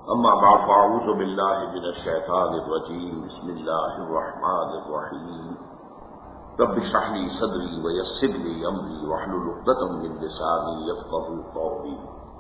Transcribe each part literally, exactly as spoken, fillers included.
اما بعد فاعوذ باللہ من الشیطان الرجیم بسم اللہ الرحمن الرحیم رب اشرح لي صدری ویسر لي امری واحلل عقدۃ من لسانی یفقهوا قولی۔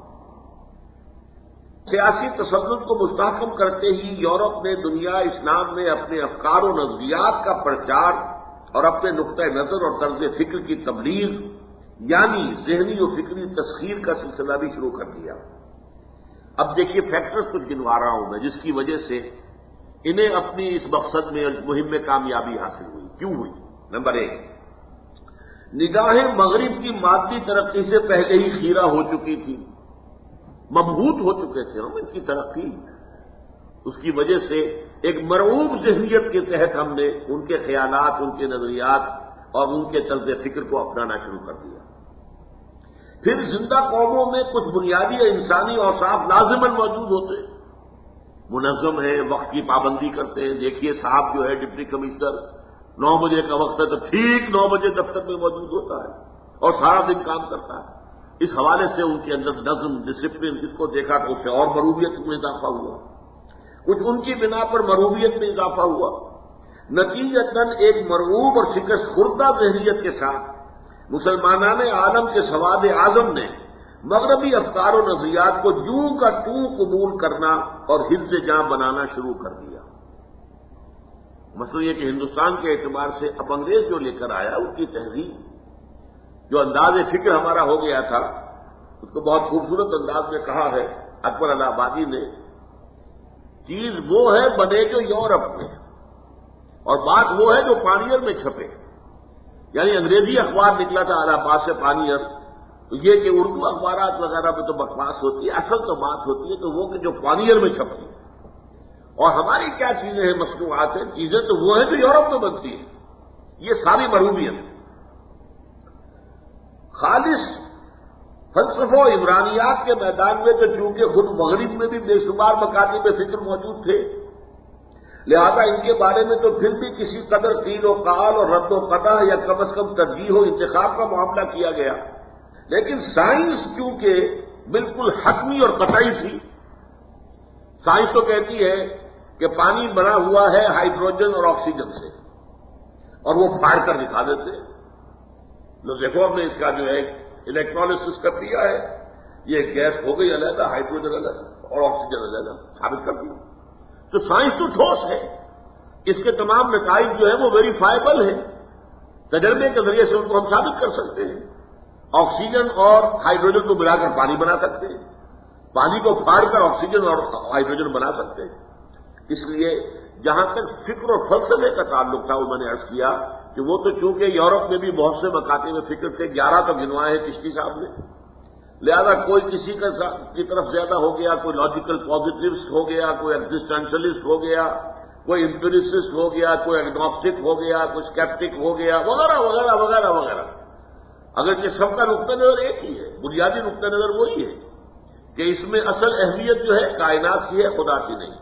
سیاسی تسلط کو مستحکم کرتے ہی یورپ نے دنیا اسلام میں اپنے افکار و نظریات کا پرچار اور اپنے نقطۂ نظر اور طرز فکر کی تبلیغ یعنی ذہنی و فکری تسخیر کا سلسلہ بھی شروع کر دیا۔ اب دیکھیے فیکٹرز کچھ گنوا رہا ہوں میں جس کی وجہ سے انہیں اپنی اس مقصد میں مہم میں کامیابی حاصل ہوئی۔ کیوں ہوئی؟ نمبر ایک، نگاہیں مغرب کی مادی ترقی سے پہلے ہی خیرہ ہو چکی تھی، مبہوت ہو چکے تھے ہم ان کی ترقی، اس کی وجہ سے ایک مرعوب ذہنیت کے تحت ہم نے ان کے خیالات، ان کے نظریات اور ان کے طرز فکر کو اپنانا شروع کر دیا۔ پھر زندہ قوموں میں کچھ بنیادی انسانی اوصاف لازماً موجود ہوتے، منظم ہے، وقت کی پابندی کرتے ہیں۔ دیکھیے صاحب جو ہے ڈپٹی کمشنر نو بجے کا وقت ہے تو ٹھیک نو بجے دفتر میں موجود ہوتا ہے اور سارا دن کام کرتا ہے۔ اس حوالے سے ان کے اندر نظم، ڈسپلن، اس کو دیکھا تو اس سے اور مروبیت میں اضافہ ہوا، کچھ ان کی بنا پر مروبیت میں اضافہ ہوا۔ نتیجتاً ایک مرعوب اور شکست خوردہ ذہنیت کے ساتھ مسلمانان عالم کے سواد اعظم نے مغربی افکار و نظریات کو جوں کا توں قبول کرنا اور حفظ جاں بنانا شروع کر دیا۔ مثلا یہ کہ ہندوستان کے اعتبار سے اب انگریز جو لے کر آیا ان کی تہذیب، جو انداز فکر ہمارا ہو گیا تھا، اس کو بہت خوبصورت انداز میں کہا ہے اکبر الہ آبادی نے، چیز وہ ہے بنے جو یورپ میں، اور بات وہ ہے جو پانیئر میں چھپے۔ یعنی انگریزی اخبار نکلا تھا الہ آباد سے پانیئر، تو یہ کہ اردو اخبارات وغیرہ میں تو بکواس ہوتی ہے، اصل تو بات ہوتی ہے تو وہ کہ جو پانیئر میں چھپتی ہے۔ اور ہماری کیا چیزیں ہیں، مصنوعات ہیں، چیزیں تو وہ ہیں جو یورپ میں بنتی ہیں۔ یہ ساری مروبیت خالص فلسفہ و عمرانیات کے میدان میں تو چونکہ خود مغرب میں بھی بے شمار مکاتب فکر موجود تھے، لہذا ان کے بارے میں تو پھر بھی کسی قدر قیل و قال اور رد و قطع یا کم از کم ترجیح و انتخاب کا معاملہ کیا گیا۔ لیکن سائنس چونکہ بالکل حتمی اور قطعی تھی، سائنس تو کہتی ہے کہ پانی بنا ہوا ہے ہائیڈروجن اور آکسیجن سے، اور وہ پھاڑ کر دکھا دیتے ہیں۔ لو دیکھو ہم نے اس کا جو ہے الیکٹرالسس کر دیا ہے، یہ گیس ہو گئی علیحدہ، ہائیڈروجن علیحدہ اور آکسیجن علیحدہ، ثابت کر دیا۔ تو سائنس تو ٹھوس ہے، اس کے تمام نتائج جو ہے وہ ویریفائبل ہیں، تجربے کے ذریعے سے ان کو ہم ثابت کر سکتے ہیں۔ آکسیجن اور ہائیڈروجن کو ملا کر پانی بنا سکتے ہیں، پانی کو پھاڑ کر آکسیجن اور ہائیڈروجن بنا سکتے ہیں۔ اس لیے جہاں تک فکر اور فلسفے کا تعلق تھا وہ میں نے عرض کیا کہ وہ تو چونکہ یورپ میں بھی بہت سے مکاتب میں فکر تھے، گیارہ تو گنوائے ہیں کشتی صاحب نے، لہذا کوئی کسی کی طرف زیادہ ہو گیا، کوئی لاجیکل پازیٹیوسٹ ہو گیا، کوئی ایگزسٹینشلسٹ ہو گیا، کوئی امپیریسسٹ ہو گیا، کوئی ایگنوسٹک ہو گیا، کوئی اسکیپٹک ہو گیا، وغیرہ وغیرہ وغیرہ وغیرہ۔ اگرچہ سب کا نقطہ نظر ایک ہی ہے، بنیادی نقطہ نظر وہی ہے کہ اس میں اصل اہمیت جو ہے کائنات کی ہے، خدا کی نہیں۔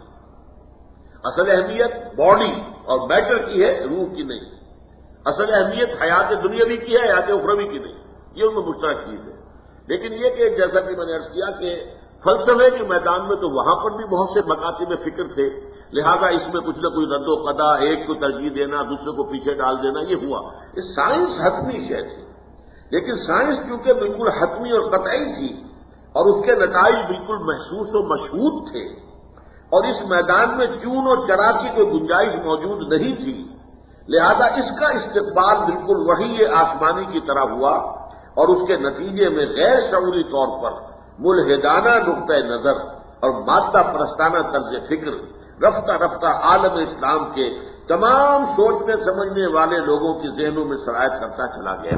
اصل اہمیت باڈی اور میٹر کی ہے، روح کی نہیں۔ اصل اہمیت حیات دنیاوی کی ہے، حیات اخروی کی نہیں۔ یہ ان میں مشترک چیز ہے۔ لیکن یہ کہ جیسا کہ میں نے عرض کیا کہ فلسفے کے میدان میں تو وہاں پر بھی بہت سے مکاتب فکر تھے، لہذا اس میں کچھ نہ کچھ رد و قضا، ایک کو ترجیح دینا، دوسرے کو پیچھے ڈال دینا، یہ ہوا۔ یہ سائنس حتمی شے تھی، لیکن سائنس کیونکہ بالکل حتمی اور قطعی تھی اور اس کے نتائج بالکل محسوس و مشہود تھے، اور اس میدان میں چون و چرا کی کوئی گنجائش موجود نہیں تھی، لہذا اس کا استقبال بالکل وحی آسمانی کی طرح ہوا، اور اس کے نتیجے میں غیر شعوری طور پر ملحدانہ نقطۂ نظر اور مادہ پرستانہ طرز فکر رفتہ رفتہ عالم اسلام کے تمام سوچنے سمجھنے والے لوگوں کی ذہنوں میں سرایت کرتا چلا گیا۔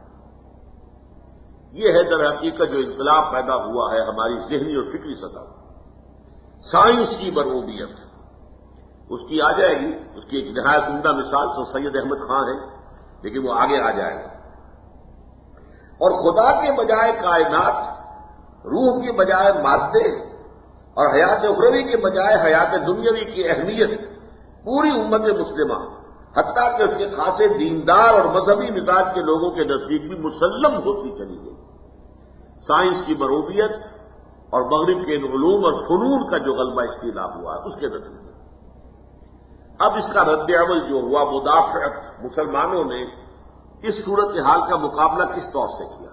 یہ ہے در حقیقت جو انقلاب پیدا ہوا ہے ہماری ذہنی اور فکری سطح۔ سائنس کی مرعوبیت اس کی آ جائے گی، اس کی ایک نہایت عمدہ مثال سر سید احمد خان ہے، لیکن وہ آگے آ جائے گا۔ اور خدا کے بجائے کائنات، روح کے بجائے مادے اور حیات اخروی کے بجائے حیات دنیاوی کی اہمیت پوری امت مسلمہ حتیٰ کہ اس کے خاصے دیندار اور مذہبی مزاج کے لوگوں کے نزدیک بھی مسلم ہوتی چلی گئی۔ سائنس کی مرعوبیت اور مغرب کے ان علوم اور فنون کا جو غلبہ استیلا ہوا اس کے نتیجے اب اس کا رد عمل جو ہوا مدافعت مسلمانوں نے اس صورتحال کا مقابلہ کس طور سے کیا.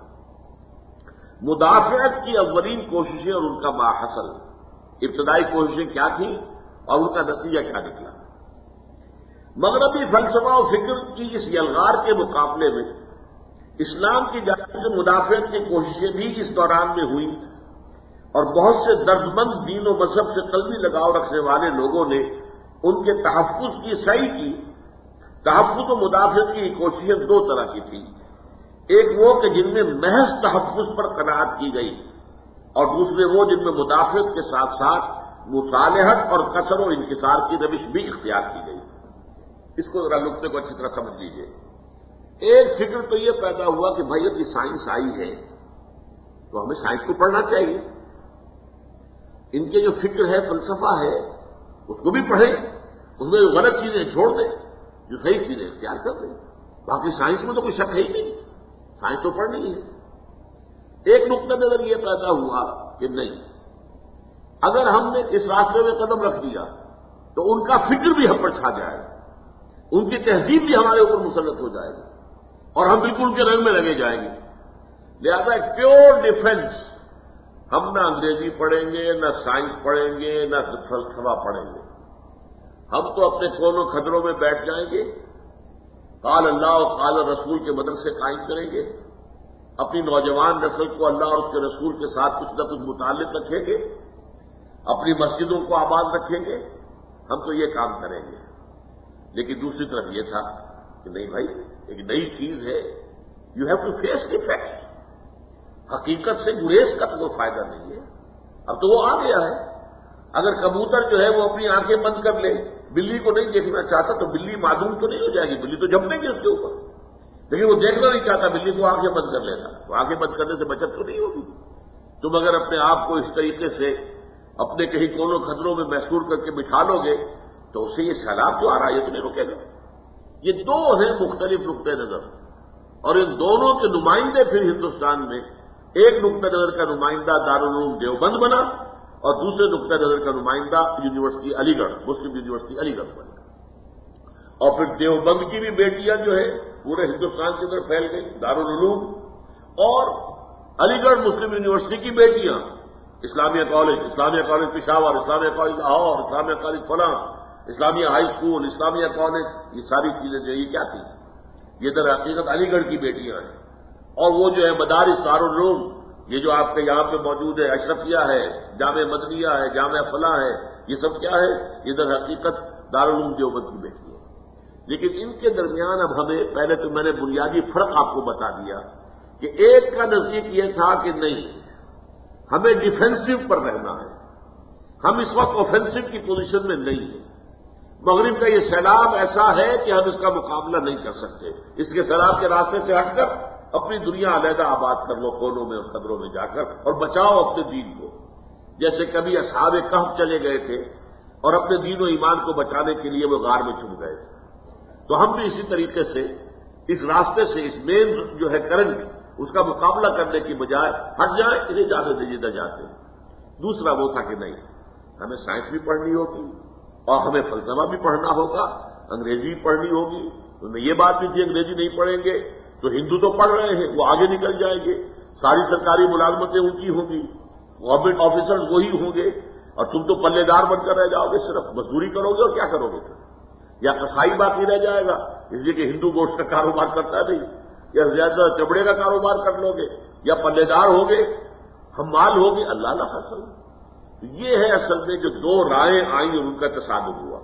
مدافعت کی اولین کوششیں اور ان کا ماحصل ابتدائی کوششیں کیا تھیں اور ان کا نتیجہ کیا نکلا. مغربی فلسفہ و فکر کی اس یلغار کے مقابلے میں اسلام کی جانب سے مدافعت کی کوششیں بھی اس دوران میں ہوئی اور بہت سے دردمند دین و مذہب سے قلبی لگاؤ رکھنے والے لوگوں نے ان کے تحفظ کی سعی کی. تحفظ و مدافعت کی کوششیں دو طرح کی تھیں. ایک وہ کہ جن میں محض تحفظ پر قناعت کی گئی اور دوسرے وہ جن میں مدافعت کے ساتھ ساتھ مصالحت اور کثر و انکسار کی روش بھی اختیار کی گئی. اس کو ذرا نقطے کو اچھی طرح سمجھ لیجیے. ایک فکر تو یہ پیدا ہوا کہ بھائی اب یہ سائنس آئی ہے تو ہمیں سائنس کو پڑھنا چاہیے. ان کے جو فکر ہے فلسفہ ہے اس کو بھی پڑھیں, اس میں جو غلط چیزیں چھوڑ دیں, جو صحیح چیزیں اختیار کر دیں. باقی سائنس میں تو کوئی شک ہے ہی نہیں, سائنس تو پڑھنی ہے. ایک نقطہ نظر یہ پیدا ہوا کہ نہیں, اگر ہم نے اس راستے میں قدم رکھ دیا تو ان کا فکر بھی ہم پر چھا جائے گا, ان کی تہذیب بھی ہمارے اوپر مسلط ہو جائے گی اور ہم بالکل ان کے رنگ میں لگے جائیں گے. لہذا ایک پیور ڈیفنس, ہم نہ انگریزی پڑھیں گے, نہ سائنس پڑھیں گے, نہ فلسفہ پڑھیں گے. ہم تو اپنے کونوں خدروں میں بیٹھ جائیں گے, قال اللہ اور قال رسول کے مدرسے قائم کریں گے, اپنی نوجوان نسل کو اللہ اور اس کے رسول کے ساتھ کچھ نہ کچھ متعلق رکھیں گے, اپنی مسجدوں کو آباد رکھیں گے. ہم تو یہ کام کریں گے. لیکن دوسری طرف یہ تھا کہ نہیں بھائی, ایک نئی چیز ہے, you have to face the facts. حقیقت سے گریز کا تو کوئی فائدہ نہیں ہے. اب تو وہ آ گیا ہے. اگر کبوتر جو ہے وہ اپنی آنکھیں بند کر لے, بلی کو نہیں دیکھنا چاہتا تو بلی معدوم تو نہیں ہو جائے گی, بلی تو جھپٹے گی اس کے اوپر. لیکن وہ دیکھنا نہیں چاہتا, بلی کو آنکھیں بند کر لیتا, تو آنکھیں بند کرنے سے بچت تو نہیں ہوگی. تم اگر اپنے آپ کو اس طریقے سے اپنے کہیں کونوں خطروں میں محصور کر کے بٹھا لو گے تو اس سے یہ سیلاب جو آ رہا ہے یہ تو نہیں رکے گا. یہ دو ہیں مختلف نقطۂ نظر, اور ان دونوں کے نمائندے پھر ہندوستان میں ایک نقطۂ نظر کا نمائندہ دارالعلوم دیوبند بنا اور دوسرے نقطۂ نظر کا نمائندہ یونیورسٹی علی گڑھ, مسلم یونیورسٹی علی گڑھ بنا. اور پھر دیوبند کی بھی بیٹیاں جو ہے پورے ہندوستان کے اندر پھیل گئی, دارالعلوم, اور علی گڑھ مسلم یونیورسٹی کی بیٹیاں Islamia college, Islamia college Peshawar, Islamia college Lahore, Islamia college فلاں, Islamia high school, Islamia college, یہ ساری چیزیں جو یہ کیا تھی, یہ در حقیقت علی گڑھ کی بیٹیاں ہیں. اور وہ جو ہے مدارس دارالعلوم, یہ جو آپ کے یہاں پہ موجود ہے, اشرفیہ ہے, جامعہ مدنیہ ہے, جامعہ فلاں ہے, یہ سب کیا ہے, یہ در حقیقت دارالعلوم دیوبند کی بیٹی ہے. لیکن ان کے درمیان اب ہمیں, پہلے تو میں نے بنیادی فرق آپ کو بتا دیا کہ ایک کا نزدیک یہ تھا کہ نہیں, ہمیں ڈیفینسو پر رہنا ہے, ہم اس وقت اوفینسو کی پوزیشن میں نہیں ہیں. مغرب کا یہ سیلاب ایسا ہے کہ ہم اس کا مقابلہ نہیں کر سکتے. اس کے سیلاب کے راستے سے ہٹ کر اپنی دنیا علیحدہ آباد کر لو, کونوں میں اور قبروں میں جا کر, اور بچاؤ اپنے دین کو. جیسے کبھی اصحاب کہف چلے گئے تھے اور اپنے دین و ایمان کو بچانے کے لیے وہ غار میں چھپ گئے تھے, تو ہم بھی اسی طریقے سے اس راستے سے, اس مین جو ہے کرنٹ, اس کا مقابلہ کرنے کی بجائے ہٹ جائیں, انہیں جانے دے جدھر جاتے ہیں. دوسرا وہ تھا کہ نہیں, ہمیں سائنس بھی پڑھنی ہوگی اور ہمیں فلسفہ بھی پڑھنا ہوگا, انگریزی بھی پڑھنی ہوگی. تو میں یہ بات بھی تھی انگریزی نہیں پڑھیں گے تو ہندو تو پڑھ رہے ہیں, وہ آگے نکل جائیں گے, ساری سرکاری ملازمتیں ان کی ہوں گی, گورنمنٹ آفیسرز وہی ہوں گے, اور تم تو پلے دار بن کر رہ جاؤ گے, صرف مزدوری کرو گے اور کیا کرو گے, یا کسائی باقی رہ جائے گا, اس لیے کہ ہندو گوشت کا کاروبار کرتا نہیں, یا زیادہ چمڑے کا کاروبار کر لو گے, یا پلے دار ہوگے, ہم مال ہوگے, اللہ نہ حاصل. یہ ہے اصل میں جو دو رائے آئیں اور ان کا تصادم ہوا.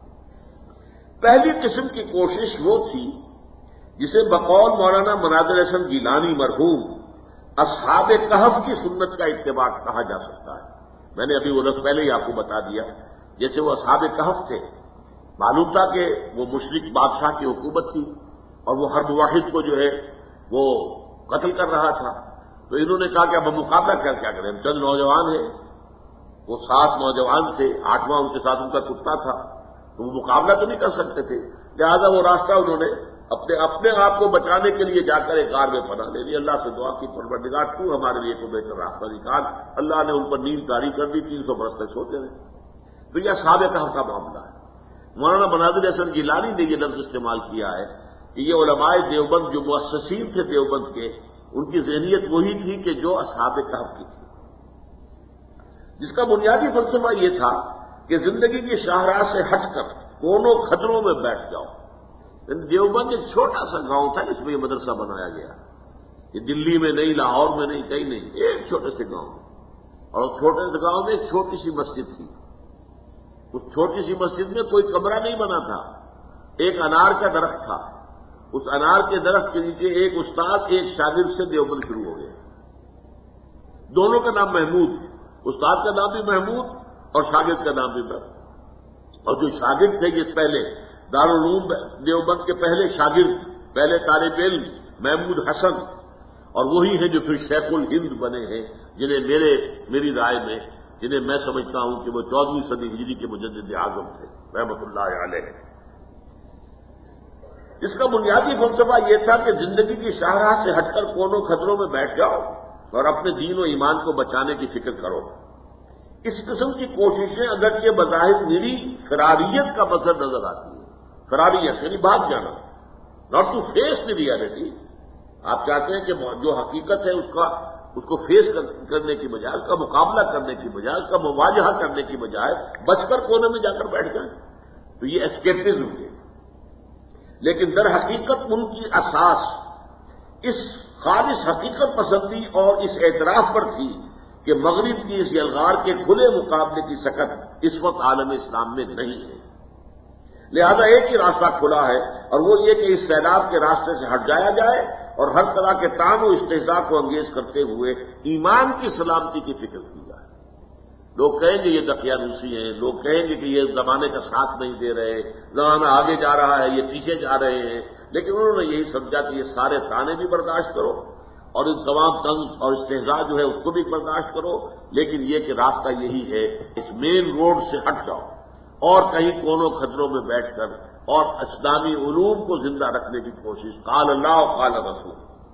پہلی قسم کی کوشش وہ تھی جسے بقول مولانا مناظر حسن گیلانی مرحوم اصحاب کہف کی سنت کا اتباع کہا جا سکتا ہے. میں نے ابھی وہ لفظ پہلے ہی آپ کو بتا دیا, جیسے وہ اصحاب کہف تھے, معلوم تھا کہ وہ مشرک بادشاہ کی حکومت تھی اور وہ ہر واحد کو جو ہے وہ قتل کر رہا تھا, تو انہوں نے کہا کہ اب ہم مقابلہ کر کیا کریں, ہم چند نوجوان ہیں, وہ سات نوجوان تھے, آٹھواں ان کے ساتھ ان کا کتا تھا, تو وہ مقابلہ تو نہیں کر سکتے تھے, لہذا وہ راستہ انہوں نے اپنے اپنے آپ کو بچانے کے لیے جا کر ایک غار میں پناہ لے لی. اللہ سے دعا کی پروردگار تو ہمارے لیے کوئی بہتر راستہ نکال. اللہ نے ان پر نیند طاری کر دی, تین سو برس تک سوتے رہے. تو یہ اصحاب کہف کا معاملہ ہے. مولانا بنادر حسن گیلانی نے یہ لفظ استعمال کیا ہے کہ یہ علماء دیوبند جو مؤسسین تھے دیوبند کے, ان کی ذہنیت وہی تھی کہ جو اصحاب کہف کی تھی, جس کا بنیادی فلسفہ یہ تھا کہ زندگی کی شاہراہ سے ہٹ کر کونوں خطروں میں بیٹھ جاؤ. دیوبند ایک چھوٹا سا گاؤں تھا جس میں یہ مدرسہ بنایا گیا. یہ دلی میں نہیں, لاہور میں نہیں, کہیں نہیں, ایک چھوٹے سے گاؤں میں. اور چھوٹے سے گاؤں میں ایک چھوٹی سی مسجد تھی. اس چھوٹی سی مسجد میں کوئی کمرہ نہیں بنا تھا. ایک انار کا درخت تھا. اس انار کے درخت کے نیچے ایک استاد ایک شاگرد سے دیوبند شروع ہو گیا. دونوں کا نام محمود, استاد کا نام بھی محمود اور شاگرد کا نام بھی محمود. اور جو شاگرد تھے یہ پہلے دارالعلوم دیوبند کے پہلے شاگرد, پہلے طالب علم محمود حسن, اور وہی ہیں جو پھر شیخ الہند بنے ہیں, جنہیں میرے میری رائے میں جنہیں میں سمجھتا ہوں کہ وہ چودہویں صدی ہجری کے مجدد اعظم تھے رحمۃ اللہ علیہ. اس کا بنیادی فلسفہ یہ تھا کہ زندگی کی شاہراہ سے ہٹ کر کونوں خطروں میں بیٹھ جاؤ اور اپنے دین و ایمان کو بچانے کی فکر کرو. اس قسم کی کوششیں اگرچہ بظاہر میری فراریت کا مظہر نظر آتی ہے. فراریت یعنی بھاگ جانا, not to face the reality. آپ چاہتے ہیں کہ جو حقیقت ہے اس کا اس کو فیس کرنے کی بجائے, اس کا مقابلہ کرنے کی بجائے, اس کا مواجہہ کرنے کی بجائے بچ کر کونے میں جا کر بیٹھ جائیں, تو یہ اسکیپٹزم ہے. لیکن در حقیقت ان کی اساس اس خالص حقیقت پسندی اور اس اعتراف پر تھی کہ مغرب کی اس یلغار کے کھلے مقابلے کی سکت اس وقت عالم اسلام میں نہیں ہے. لہذا ایک ہی راستہ کھلا ہے, اور وہ یہ کہ اس سیلاب کے راستے سے ہٹ جایا جائے اور ہر طرح کے طعن و استہزاء کو انگیز کرتے ہوئے ایمان کی سلامتی کی فکر کی جائے. لوگ کہیں گے یہ دقیانوسی ہیں, لوگ کہیں گے کہ یہ زمانے کا ساتھ نہیں دے رہے, زمانہ آگے جا رہا ہے, یہ پیچھے جا رہے ہیں. لیکن انہوں نے یہی سمجھا کہ یہ سارے طعنے بھی برداشت کرو اور ان تمام طنز اور استہزاء جو ہے اس کو بھی برداشت کرو, لیکن یہ کہ راستہ یہی ہے, اس مین روڈ سے ہٹ جاؤ اور کہیں کونوں خطروں میں بیٹھ کر اور اسلامی علوم کو زندہ رکھنے کی کوشش. قال اللہ و قال رسول.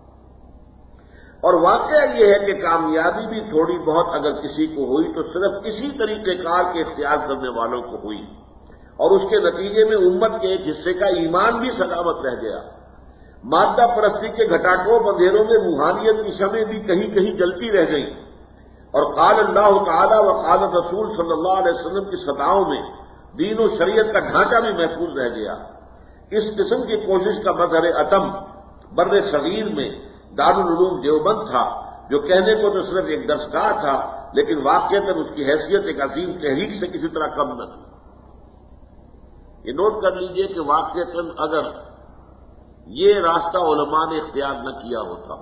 اور واقعہ یہ ہے کہ کامیابی بھی تھوڑی بہت اگر کسی کو ہوئی تو صرف کسی طریقہ کار کے اختیار کرنے والوں کو ہوئی, اور اس کے نتیجے میں امت کے ایک حصے کا ایمان بھی سلامت رہ گیا. مادہ پرستی کے گھٹاٹوپ اندھیروں میں روحانیت کی شمعیں بھی کہیں کہیں جلتی رہ گئیں, اور قال اللہ تعالی و قال رسول صلی اللہ علیہ وسلم کی صداؤں میں دین و شریعت کا ڈھانچہ بھی محفوظ رہ گیا. اس قسم کی کوشش کا مظہر عتم بر صغیر میں دارالعلوم دیوبند تھا, جو کہنے کو تو صرف ایک درسگاہ تھا, لیکن واقعتاً اس کی حیثیت ایک عظیم تحریک سے کسی طرح کم نہ تھی. یہ نوٹ کر لیجئے کہ واقعتاً اگر یہ راستہ علماء نے اختیار نہ کیا ہوتا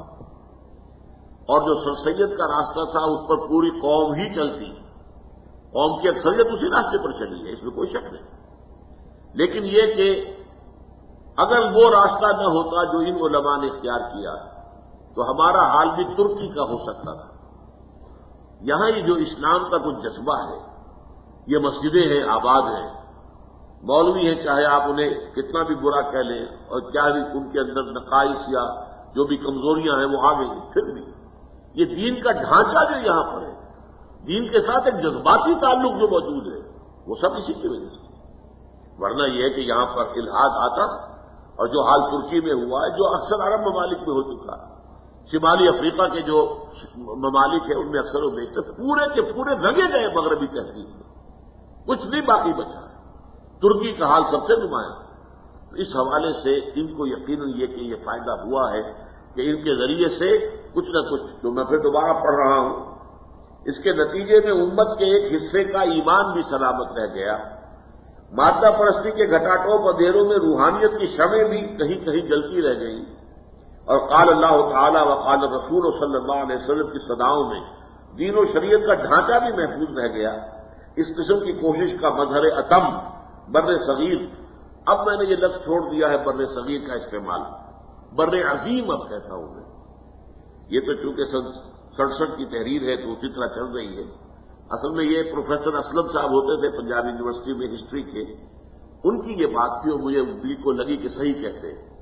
اور جو سر سید کا راستہ تھا اس پر پوری قوم ہی چلتی, قوم کی اکثریت اسی راستے پر چلی ہے, اس میں کوئی شک نہیں. لیکن یہ کہ اگر وہ راستہ نہ ہوتا جو ان علماء نے اختیار کیا تو ہمارا حال بھی ترکی کا ہو سکتا تھا. یہاں یہ جو اسلام کا کچھ جذبہ ہے, یہ مسجدیں ہیں, آباد ہیں, مولوی ہیں, چاہے آپ انہیں کتنا بھی برا کہہ لیں اور کیا بھی ان کے اندر نقائص یا جو بھی کمزوریاں ہیں وہ آ گئی, پھر بھی یہ دین کا ڈھانچہ جو یہاں پر ہے, دین کے ساتھ ایک جذباتی تعلق جو موجود ہے, وہ سب اسی کی وجہ سے. ورنہ یہ ہے کہ یہاں پر الحاد آتا, اور جو حال ترکی میں ہوا ہے, جو اکثر عرب ممالک میں ہو چکا ہے, شمالی افریقہ کے جو ممالک ہیں ان میں اکثر و بیشتر پورے کے پورے رنگے گئے مغربی تہذیب میں, کچھ نہیں باقی بچا ہے. ترکی کا حال سب سے نمایاں. اس حوالے سے ان کو یقیناً یہ کہ یہ فائدہ ہوا ہے کہ ان کے ذریعے سے کچھ نہ کچھ, جو میں پھر دوبارہ پڑھ رہا ہوں, اس کے نتیجے میں امت کے ایک حصے کا ایمان بھی سلامت رہ گیا. مادہ پرستی کے گھٹاٹوپ اندھیروں میں روحانیت کی شمعیں بھی کہیں کہیں جلتی رہ گئیں, اور قال اللہ تعالی و قال رسول صلی اللہ علیہ وسلم کی صداؤں میں دین و شریعت کا ڈھانچہ بھی محفوظ رہ گیا. اس قسم کی کوشش کا مظہر عتم بر صغیر, اب میں نے یہ لفظ چھوڑ دیا ہے بر صغیر کا استعمال, بر عظیم اب کہتا ہوں میں. یہ تو چونکہ سن سڑسٹھ کی تحریر ہے تو اسی طرح چل رہی ہے. اصل میں یہ پروفیسر اسلم صاحب ہوتے تھے پنجاب یونیورسٹی میں ہسٹری کے, ان کی یہ بات تھی اور مجھے دل کو لگی کہ صحیح کہتے ہیں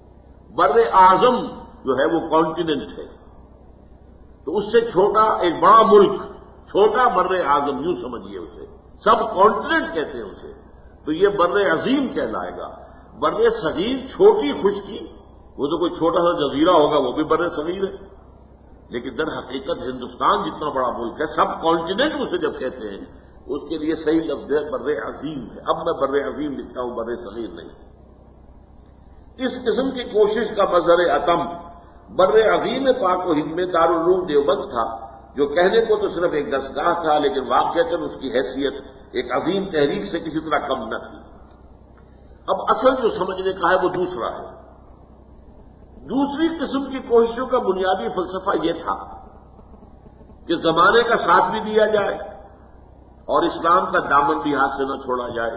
بر اعظم جو ہے وہ کانٹیننٹ ہے، تو اس سے چھوٹا ایک بڑا ملک، چھوٹا بر اعظم یوں سمجھیے اسے، سب کانٹیننٹ کہتے ہیں اسے، تو یہ بر عظیم کہلائے گا۔ بر صغیر چھوٹی خشکی، وہ تو کوئی چھوٹا سا جزیرہ ہوگا، وہ بھی بر صغیر ہے، لیکن در حقیقت ہندوستان جتنا بڑا ملک ہے، سب کانٹیننٹ اسے جب کہتے ہیں، اس کے لیے صحیح لفظ ہے بر عظیم ہے۔ اب میں بر عظیم لکھتا ہوں، بر صغیر نہیں۔ اس قسم کی کوشش کا مظہر عتم بر عظیم پاک و ہند میں دارالعلوم دیوبند تھا، جو کہنے کو تو صرف ایک دستگاہ تھا، لیکن واقعتاً اس کی حیثیت ایک عظیم تحریک سے کسی طرح کم نہ تھی۔ اب اصل جو سمجھنے کا ہے وہ دوسرا ہے۔ دوسری قسم کی کوششوں کا بنیادی فلسفہ یہ تھا کہ زمانے کا ساتھ بھی دیا جائے اور اسلام کا دامن بھی ہاتھ سے نہ چھوڑا جائے۔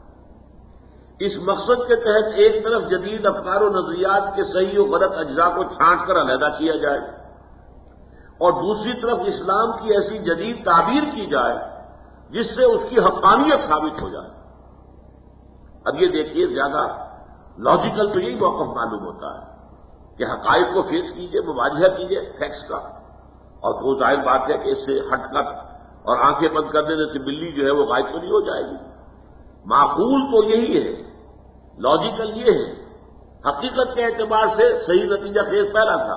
اس مقصد کے تحت ایک طرف جدید افکار و نظریات کے صحیح و غلط اجزاء کو چھانٹ کر علیحدہ کیا جائے، اور دوسری طرف اسلام کی ایسی جدید تعبیر کی جائے جس سے اس کی حقانیت ثابت ہو جائے۔ اب یہ دیکھیے، زیادہ لاجیکل تو یہی موقف معلوم ہوتا ہے کہ حقائق کو فیس کیجئے، مواجہہ کیجئے فیکٹس کا، اور وہ ظاہر بات ہے کہ اس سے ہٹ کر اور آنکھیں بند کر دینے سے بلی جو ہے وہ غائب تو نہیں ہو جائے گی۔ معقول تو یہی ہے، لاجیکل یہ ہے، حقیقت کے اعتبار سے صحیح نتیجہ خیز پہلا تھا،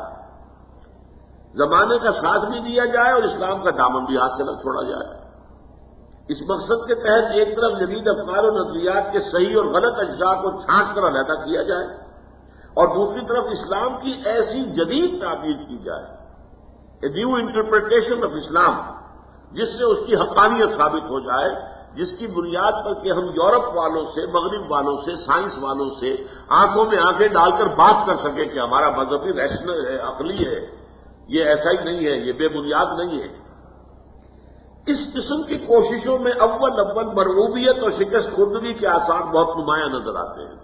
زمانے کا ساتھ بھی دیا جائے اور اسلام کا دامن بھی ہاتھ سے نہ چھوڑا جائے۔ اس مقصد کے تحت ایک طرف جدید افکار و نظریات کے صحیح اور غلط اجزاء کو چھانٹ کر علیحدہ کیا جائے، اور دوسری طرف اسلام کی ایسی جدید تعبیر کی جائے، a new interpretation of Islam, جس سے اس کی حقانیت ثابت ہو جائے، جس کی بنیاد پر کہ ہم یورپ والوں سے، مغرب والوں سے، سائنس والوں سے آنکھوں میں آنکھیں ڈال کر بات کر سکیں کہ ہمارا مذہبی ریشنل ہے، عقلی ہے، یہ ایسا ہی نہیں ہے، یہ بے بنیاد نہیں ہے۔ اس قسم کی کوششوں میں اول اول مرغوبیت اور شکست خوردگی کے آثار بہت نمایاں نظر آتے ہیں۔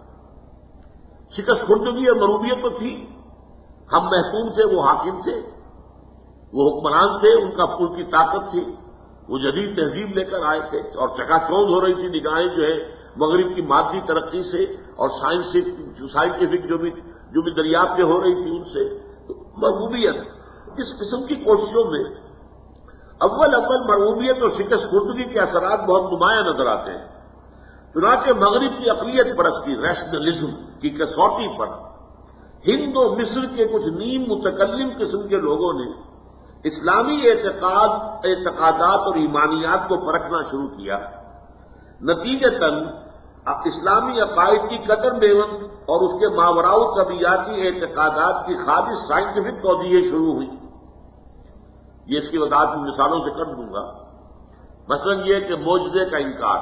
شکست خوردگی اور مرغوبیت تو تھی، ہم محکوم تھے، وہ حاکم تھے، وہ حکمران تھے، ان کا ان کی طاقت تھی، وہ جدید تہذیب لے کر آئے تھے، اور چکا چوند ہو رہی تھی نگاہیں جو ہے مغرب کی مادی ترقی سے اور سائنٹیفک جو بھی جو بھی دریافتیں ہو رہی تھی ان سے۔ تو مرغوبیت، اس قسم کی کوششوں میں اول اول مرغوبیت اور شکست خوردگی کے اثرات بہت نمایاں نظر آتے ہیں۔ چنانچہ مغرب کی اقلیت پرستی، ریشنلزم کی کسوٹی پر ہند و مصر کے کچھ نیم متکلم قسم کے لوگوں نے اسلامی اعتقاد اعتقادات اور ایمانیات کو پرکھنا شروع کیا۔ نتیجتاً اسلامی عقائد کی قدر بیون اور اس کے ماوراء طبیعیاتی اعتقادات کی خالص سائنٹیفک توضیحیں شروع ہوئی۔ یہ اس کی وضاحت مثالوں سے کر دوں گا۔ مثلا یہ کہ معجزے کا انکار،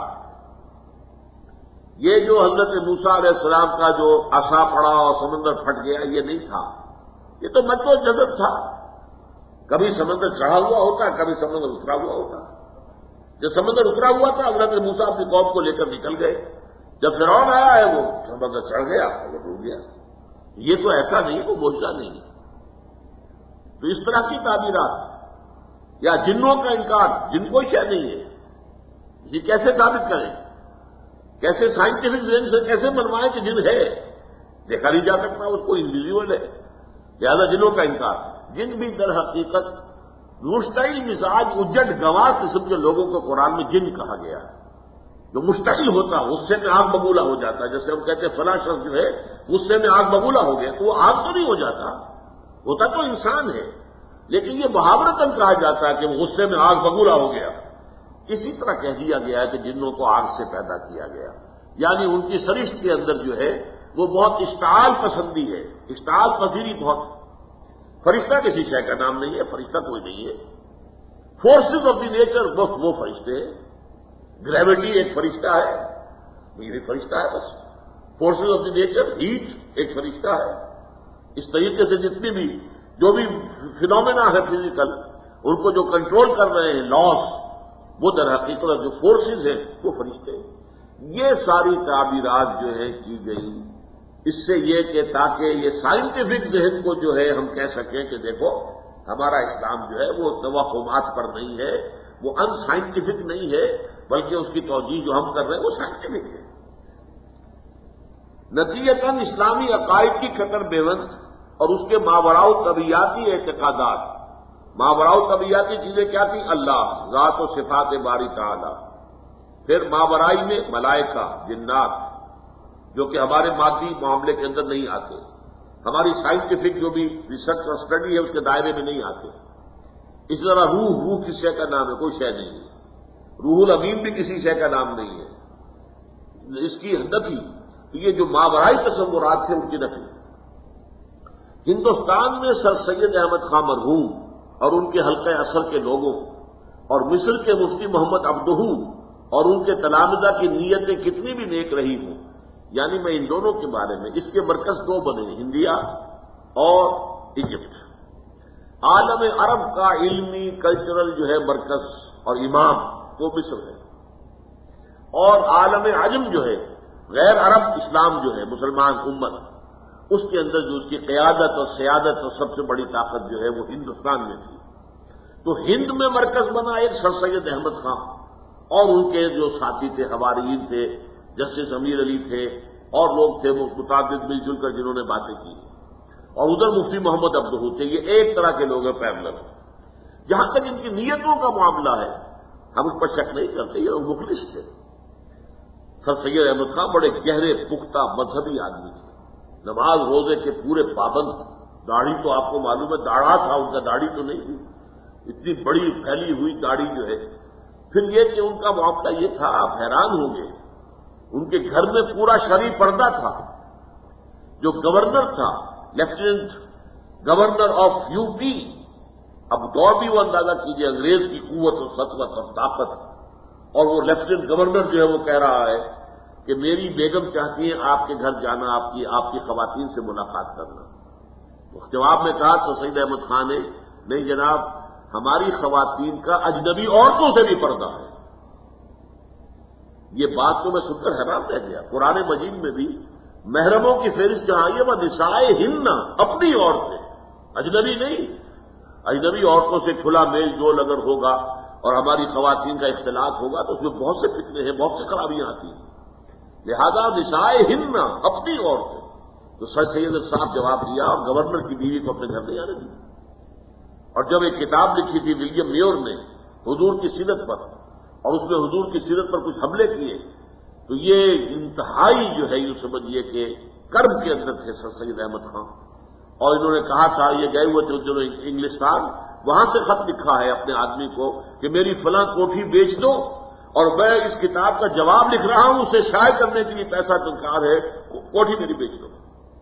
یہ جو حضرت موسیٰ علیہ السلام کا جو عصا پڑا اور سمندر پھٹ گیا، یہ نہیں تھا، یہ تو مد و جذب تھا، کبھی سمندر چڑھا ہوا ہوتا، کبھی سمندر اترا ہوا ہوتا۔ جب سمندر اترا ہوا تھا حضرت موسیٰ اپنی قوم کو لے کر نکل گئے، جب فرعون آیا ہے وہ سمندر چڑھ گیا، وہ ڈوب گیا۔ یہ تو ایسا نہیں، وہ معجزہ نہیں ہے۔ تو اس طرح کی تعبیرات یا جنوں کا انکار، جن کو شے نہیں ہے، یہ کیسے ثابت کریں، کیسے سائنٹیفک ذہن سے کیسے منوائیں کہ جن ہے، دیکھا نہیں جا سکتا، اس کو انویزیبل ہے، لہذا جنوں کا انکار۔ جن بھی در حقیقت مشتعل مزاج اجڑ گواہ قسم کے لوگوں کو قرآن میں جن کہا گیا ہے، جو مشتعل ہوتا، غصے میں آگ ببولا ہو جاتا ہے، جیسے ہم کہتے ہیں فلاں شخص جو ہے غصے میں آگ ببولا ہو گیا، تو وہ آگ تو نہیں ہو جاتا، ہوتا تو انسان ہے، لیکن یہ محاورتاً کہا جاتا ہے کہ وہ غصے میں آگ ببولا ہو گیا۔ اسی طرح کہہ دیا گیا ہے کہ جنوں کو آگ سے پیدا کیا گیا، یعنی ان کی سرشت کے اندر جو ہے وہ بہت اشتعال پسندی ہے، اشتعال پذیری بہت۔ فرشتہ کسی شے کا نام نہیں ہے، فرشتہ کوئی نہیں ہے۔ فورسز آف دی نیچر بس وہ فرشتے ہیں، گریوٹی ایک فرشتہ ہے، یہ بھی فرشتہ ہے بس۔ Forces of the nature, heat ایک فرشتہ ہے۔ اس طریقے سے جتنی بھی جو بھی فینومینا ہے فزیکل، ان کو جو کنٹرول کر رہے ہیں لاس، وہ در حقیقت جو فورسز ہیں وہ فرشتے ہیں۔ یہ ساری تعبیرات جو ہے کی گئی اس سے یہ کہ تاکہ یہ سائنٹیفک ذہن کو جو ہے ہم کہہ سکیں کہ دیکھو ہمارا اسلام جو ہے وہ توہمات پر نہیں ہے، وہ ان سائنٹیفک نہیں ہے، بلکہ اس کی توجیہ جو ہم کر رہے ہیں وہ سائنٹیفک ہے۔ نتیجتاً اسلامی عقائد کی کتر بیوند اور اس کے ماوراء طبیعیاتی اعتقادات، ماوراء طبیعیاتی چیزیں کیا تھیں؟ اللہ، ذات و صفات باری تعالی، پھر ماورائی میں ملائکہ، جنات، جو کہ ہمارے مادی معاملے کے اندر نہیں آتے، ہماری سائنٹیفک جو بھی ریسرچ اور اسٹڈی ہے اس کے دائرے میں نہیں آتے۔ اس طرح روح، روح کس شے کا نام ہے؟ کوئی شے نہیں ہے۔ روح الامین بھی کسی شے کا نام نہیں ہے۔ اس کی نفی، یہ جو ماورائی تصورات تھے ان کی نفی۔ ہندوستان میں سر سید احمد خان مرحوم اور ان کے حلقہ اثر کے لوگوں اور مصر کے مفتی محمد عبدہ اور ان کے تلامذہ کی نیتیں کتنی بھی نیک رہی ہوں، یعنی میں ان دونوں کے بارے میں، اس کے مرکز دو بنے، انڈیا اور ایجپٹ۔ عالم عرب کا علمی کلچرل جو ہے مرکز اور امام وہ مصر ہے، اور عالم عجم جو ہے غیر عرب اسلام جو ہے مسلمان امت، اس کے اندر جو اس کی قیادت اور سیادت اور سب سے بڑی طاقت جو ہے وہ ہندوستان میں تھی۔ تو ہند میں مرکز بنا ایک سر سید احمد خان اور ان کے جو ساتھی تھے، حواریین تھے، جسٹس امیر علی تھے اور لوگ تھے وہ متعدد مل جل کر جنہوں نے باتیں کی، اور ادھر مفتی محمد عبدہ تھے۔ یہ ایک طرح کے لوگ ہیں، پیرلل۔ جہاں تک ان کی نیتوں کا معاملہ ہے ہم اس پر شک نہیں کرتے، یہ لوگ مخلص تھے۔ سر سید احمد خان بڑے گہرے پختہ مذہبی آدمی تھے، نماز روزے کے پورے پابند، داڑھی تو آپ کو معلوم ہے داڑھا تھا ان کا، داڑھی تو نہیں تھی، اتنی بڑی پھیلی ہوئی داڑھی جو ہے۔ پھر یہ کہ ان کا معاملہ یہ تھا، آپ حیران ہوں گے، ان کے گھر میں پورا شرعی پردہ تھا۔ جو گورنر تھا، lieutenant governor of U P, اب دور بھی وہ اندازہ کیجیے انگریز کی قوت اور سطوت اور طاقت، اور وہ لیفٹیننٹ گورنر جو ہے وہ کہہ رہا ہے کہ میری بیگم چاہتی ہے آپ کے گھر جانا، آپ کی آپ کی خواتین سے ملاقات کرنا۔ جواب میں کہا سر سید احمد خان نے، نہیں جناب، ہماری خواتین کا اجنبی عورتوں سے بھی پردہ ہے۔ یہ بات تو میں سن کر حیران رہ گیا۔ قرآن مجید میں بھی محرموں کی فہرست جہاں آئی ہے وہ نسائے ہند، اپنی عورتیں، اجنبی نہیں۔ اجنبی عورتوں سے کھلا میل جول اگر ہوگا اور ہماری خواتین کا اختلاط ہوگا تو اس میں بہت سے فتنے ہیں، بہت سی خرابیاں آتی ہیں۔ لہذا نسائے ہند، اپنی عورتیں۔ تو سر سید نے صاحب جواب دیا اور گورنر کی بیوی کو اپنے گھر نہیں آنے دی۔ اور جب ایک کتاب لکھی تھی ولیم میور نے حضور کی سیرت پر، اور اس میں حضور کی سیرت پر کچھ حملے کیے، تو یہ انتہائی جو ہے یوں سمجھیے کہ کرب کے اندر تھے سر سید احمد خان، اور انہوں نے کہا تھا، یہ گئے ہوئے تھے جو انگلستان، وہاں سے خط لکھا ہے اپنے آدمی کو کہ میری فلاں کوٹھی بیچ دو اور میں اس کتاب کا جواب لکھ رہا ہوں، اسے شائع کرنے کے لیے پیسہ درکار ہے، کوٹھی میری بیچ دو۔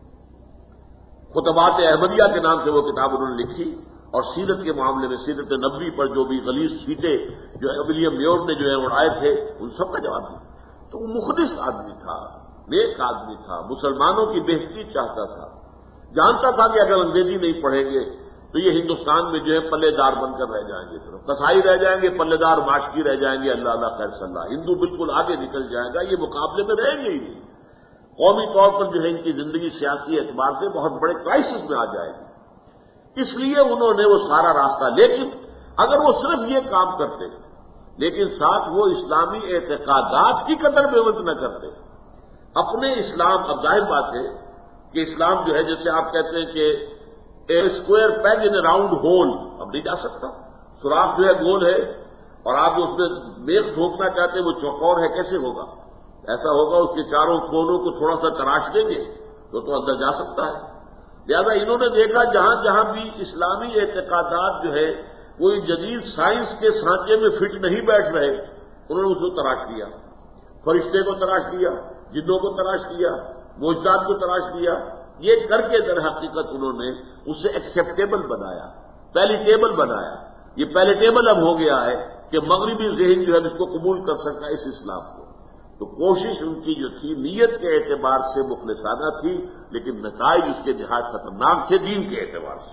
خطبات احمدیہ کے نام سے وہ کتاب انہوں نے لکھی، اور سیرت کے معاملے میں سیرت نبوی پر جو بھی غلیظ چھیٹے جو ہے ولیم میور نے جو ہے اڑائے تھے ان سب کا جواب دیا۔ تو وہ مخلص آدمی تھا، نیک آدمی تھا، مسلمانوں کی بہتری چاہتا تھا، جانتا تھا کہ اگر انگریزی نہیں پڑھیں گے تو یہ ہندوستان میں جو ہے پلے دار بن کر رہ جائیں گے، صرف کسائی رہ جائیں گے، پلے دار ماشکی رہ جائیں گے، اللہ اللہ خیر صلی اللہ، ہندو بالکل آگے نکل جائے گا، یہ مقابلے میں رہیں گے ہی نہیں۔ قومی طور پر جو ہے ان کی زندگی سیاسی اعتبار سے بہت بڑے کرائسس میں آ جائے گی، اس لیے انہوں نے وہ سارا راستہ، لیکن اگر وہ صرف یہ کام کرتے لیکن ساتھ وہ اسلامی اعتقادات کی قدر بیوت نہ کرتے، اپنے اسلام، اب ظاہر بات ہے کہ اسلام جو ہے جیسے آپ کہتے ہیں کہ a square peg in a round hole, اب نہیں جا سکتا، سوراخ جو ہے گول ہے اور آپ اس میں میخ ٹھوکنا چاہتے ہیں وہ چوکور ہے، کیسے ہوگا؟ ایسا ہوگا اس کے چاروں کونوں کو تھوڑا سا تراش دیں گے تو تو اندر جا سکتا ہے۔ لہذا انہوں نے دیکھا جہاں جہاں بھی اسلامی اعتقادات جو ہے کوئی جدید سائنس کے سانچے میں فٹ نہیں بیٹھ رہے، انہوں نے اس کو تراش کیا، فرشتے کو تراش کیا، جنوں کو تراش کیا، موجودات کو تراش کیا، یہ کر کے در حقیقت انہوں نے اسے ایکسیپٹیبل بنایا، پیلیٹیبل بنایا۔ یہ پیلیٹیبل اب ہو گیا ہے کہ مغربی ذہن جو ہے اس کو قبول کر سکتا ہے اس اسلام کو۔ تو کوشش ان کی جو تھی نیت کے اعتبار سے مخلصانہ تھی، لیکن نتائج اس کے نہایت خطرناک تھے دین کے اعتبار سے۔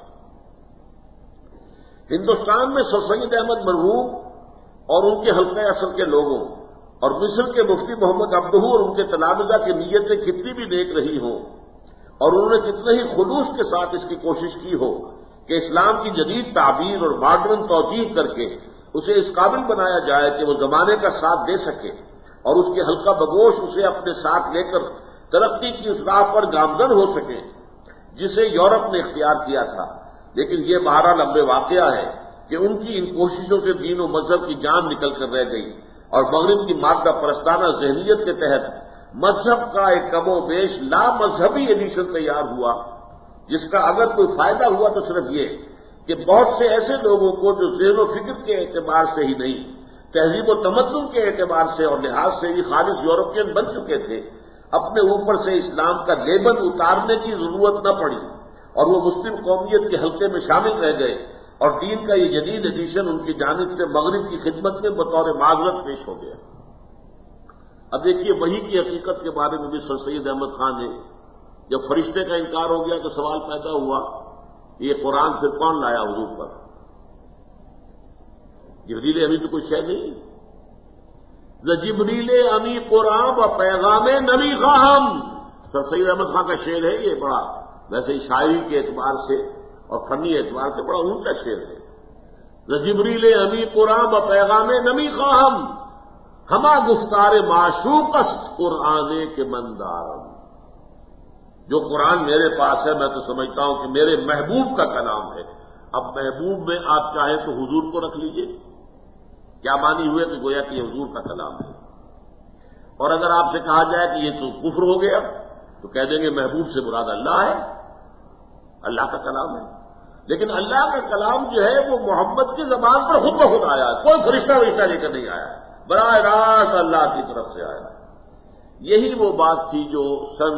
ہندوستان میں سر سید احمد مرحوم اور ان کے حلقہ اثر کے لوگوں اور مصر کے مفتی محمد عبدہ اور ان کے تلامذہ کی نیتیں کتنی بھی نیک رہی ہوں، اور انہوں نے کتنے ہی خلوص کے ساتھ اس کی کوشش کی ہو کہ اسلام کی جدید تعبیر اور ماڈرن توجیہ کر کے اسے اس قابل بنایا جائے کہ وہ زمانے کا ساتھ دے سکے، اور اس کے حلقہ بگوش اسے اپنے ساتھ لے کر ترقی کی اس راہ پر گامزن ہو سکیں جسے یورپ نے اختیار کیا تھا۔ لیکن یہ بہرحال لمبے واقعہ ہے کہ ان کی ان کوششوں سے دین و مذہب کی جان نکل کر رہ گئی، اور مغرب کی مادہ پرستانہ ذہنیت کے تحت مذہب کا ایک کم و بیش لا مذہبی ایڈیشن تیار ہوا، جس کا اگر کوئی فائدہ ہوا تو صرف یہ کہ بہت سے ایسے لوگوں کو جو ذہن و فکر کے اعتبار سے ہی نہیں، تہذیب و تمدن کے اعتبار سے اور لحاظ سے ہی خالص یورپین بن چکے تھے، اپنے اوپر سے اسلام کا لیبل اتارنے کی ضرورت نہ پڑی، اور وہ مسلم قومیت کے حلقے میں شامل رہ گئے، اور دین کا یہ جدید ایڈیشن ان کی جانب سے مغرب کی خدمت میں بطور معذرت پیش ہو گیا۔ اب دیکھیے وحی کی حقیقت کے بارے میں بھی سر سید احمد خان نے جب فرشتے کا انکار ہو گیا تو سوال پیدا ہوا یہ قرآن پھر کون لایا حضور پر؟ جبریل امی تو کوئی شے نہیں، جبریل امی قرآن و پیغام نبی خواہم، سر سید احمد خان کا شعر ہے، یہ بڑا ویسے شاعری کے اعتبار سے اور فنی اعتبار سے بڑا اونچا شعر ہے۔ جبریل امی قرآن و پیغام نبی خواہم، ہما گفتار معشوق است قرآن کے مندارم۔ جو قرآن میرے پاس ہے میں تو سمجھتا ہوں کہ میرے محبوب کا کلام ہے۔ اب محبوب میں آپ چاہیں تو حضور کو رکھ لیجئے، کیا مانی ہوئے کہ گویا کہ یہ حضور کا کلام ہے۔ اور اگر آپ سے کہا جائے کہ یہ تو کفر ہو گیا تو کہہ دیں گے محبوب سے مراد اللہ ہے، اللہ کا کلام ہے۔ لیکن اللہ کا کلام جو ہے وہ محمد کی زبان پر خود بخود آیا ہے، کوئی فرشتہ فرشتہ لے کر نہیں آیا، براہ راست اللہ کی طرف سے آیا۔ یہی وہ بات تھی جو سن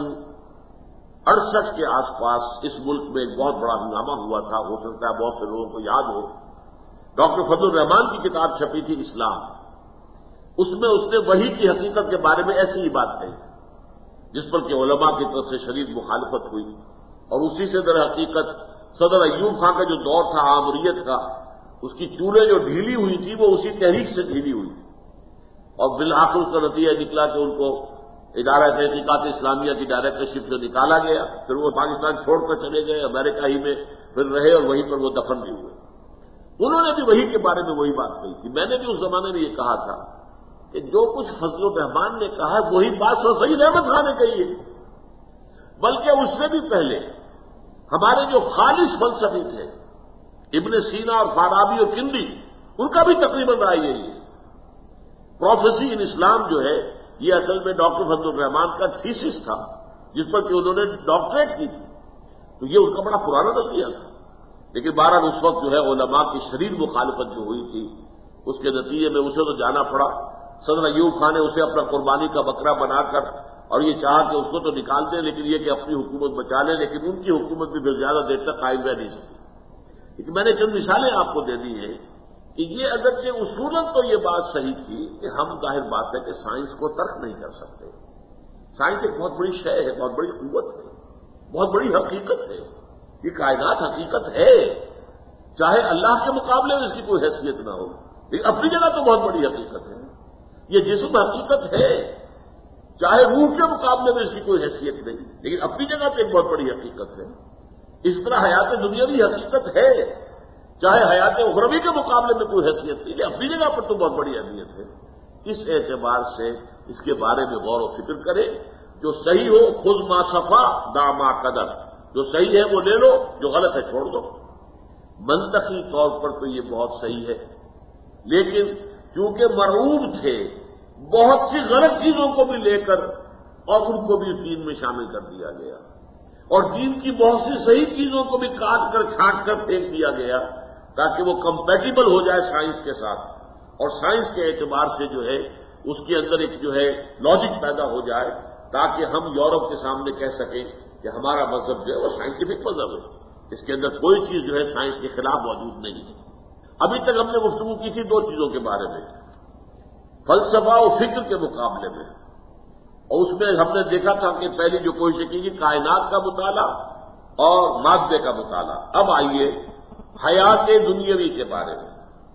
اڑسٹھ کے آس پاس اس ملک میں ایک بہت بڑا ہنگامہ ہوا تھا، ہو سکتا ہے بہت سے لوگوں کو یاد ہو۔ ڈاکٹر فضل الرحمان کی کتاب چھپی تھی اسلام، اس میں اس نے وحی کی حقیقت کے بارے میں ایسی ہی بات کہی جس پر کہ علماء کی طرف سے شدید مخالفت ہوئی، اور اسی سے در حقیقت صدر ایوب خان کا جو دور تھا آمریت کا، اس کی چولیں جو ڈھیلی ہوئی تھی وہ اسی تحریک سے ڈھیلی ہوئی تھی، اور بالآخر اس کا نتیجہ نکلا کہ ان کو ادارہ تحقیقات اسلامیہ کی ڈائریکٹرشپ سے نکالا گیا، پھر وہ پاکستان چھوڑ کر چلے گئے، امریکہ ہی میں پھر رہے اور وہیں پر وہ دفن بھی ہوئے۔ انہوں نے بھی وحی کے بارے میں وہی بات کہی تھی۔ میں نے بھی اس زمانے میں یہ کہا تھا کہ جو کچھ فضل الرحمان نے کہا وہی بات سر سید احمد خان نے کہی ہے، بلکہ اس سے بھی پہلے ہمارے جو خالص فلسفی تھے ابن سینا اور فارابی اور کندی، ان کا بھی تقریباً رائے یہی ہے۔ پروفیسی ان اسلام جو ہے یہ اصل میں ڈاکٹر فضل الرحمان کا تھیسس تھا جس پر کہ انہوں نے ڈاکٹریٹ کی تھی، تو یہ ان کا بڑا پرانا نظریہ تھا۔ لیکن بہرحال اس وقت جو ہے علماء کی شدید مخالفت جو ہوئی تھی اس کے نتیجے میں اسے تو جانا پڑا۔ صدر ایوب خان نے اسے اپنا قربانی کا بکرا بنا کر اور یہ چاہا کہ اس کو تو نکال دیں لیکن یہ کہ اپنی حکومت بچا لیں، لیکن ان کی حکومت بھی پھر زیادہ دیر تک قائم رہ نہیں سکی۔ لیکن میں نے چند مثالیں آپ کو دے دی ہیں کہ یہ اگرچہ اصولاً تو یہ بات صحیح تھی کہ ہم ظاہر بات ہے کہ سائنس کو ترک نہیں کر سکتے۔ سائنس ایک بہت بڑی شے ہے، بہت بڑی قوت ہے، بہت بڑی حقیقت ہے، یہ کائنات حقیقت ہے، چاہے اللہ کے مقابلے میں اس کی کوئی حیثیت نہ ہو، لیکن اپنی جگہ تو بہت بڑی حقیقت ہے۔ یہ جسم حقیقت ہے، چاہے روح کے مقابلے میں اس کی کوئی حیثیت نہیں، لیکن اپنی جگہ پہ ایک بہت بڑی حقیقت ہے۔ اس طرح حیات دنیاوی حقیقت ہے، چاہے حیات اخروی کے مقابلے میں کوئی حیثیت نہیں، لیکن اپنی جگہ پر تو بہت بڑی اہمیت ہے۔ اس اعتبار سے اس کے بارے میں غور و فکر کرے، جو صحیح ہو خود ما صفا داما قدر، جو صحیح ہے وہ لے لو، جو غلط ہے چھوڑ دو۔ منطقی طور پر تو یہ بہت صحیح ہے، لیکن چونکہ مرعوب تھے بہت سی غلط چیزوں کو بھی لے کر اور ان کو بھی دین میں شامل کر دیا گیا، اور دین کی بہت سی صحیح چیزوں کو بھی کاٹ کر چھانٹ کر پھینک دیا گیا تاکہ وہ کمپیٹیبل ہو جائے سائنس کے ساتھ، اور سائنس کے اعتبار سے جو ہے اس کے اندر ایک جو ہے لاجک پیدا ہو جائے تاکہ ہم یورپ کے سامنے کہہ سکیں کہ ہمارا مذہب جو ہے وہ سائنٹیفک مذہب ہے، اس کے اندر کوئی چیز جو ہے سائنس کے خلاف موجود نہیں ہے۔ ابھی تک ہم نے گفتگو کی تھی دو چیزوں کے بارے میں، فلسفہ و فکر کے مقابلے میں، اور اس میں ہم نے دیکھا تھا کہ پہلی جو کوشش کی گئی کائنات کا مطالعہ اور مادے کا مطالعہ۔ اب آئیے حیات دنیاوی کے بارے میں،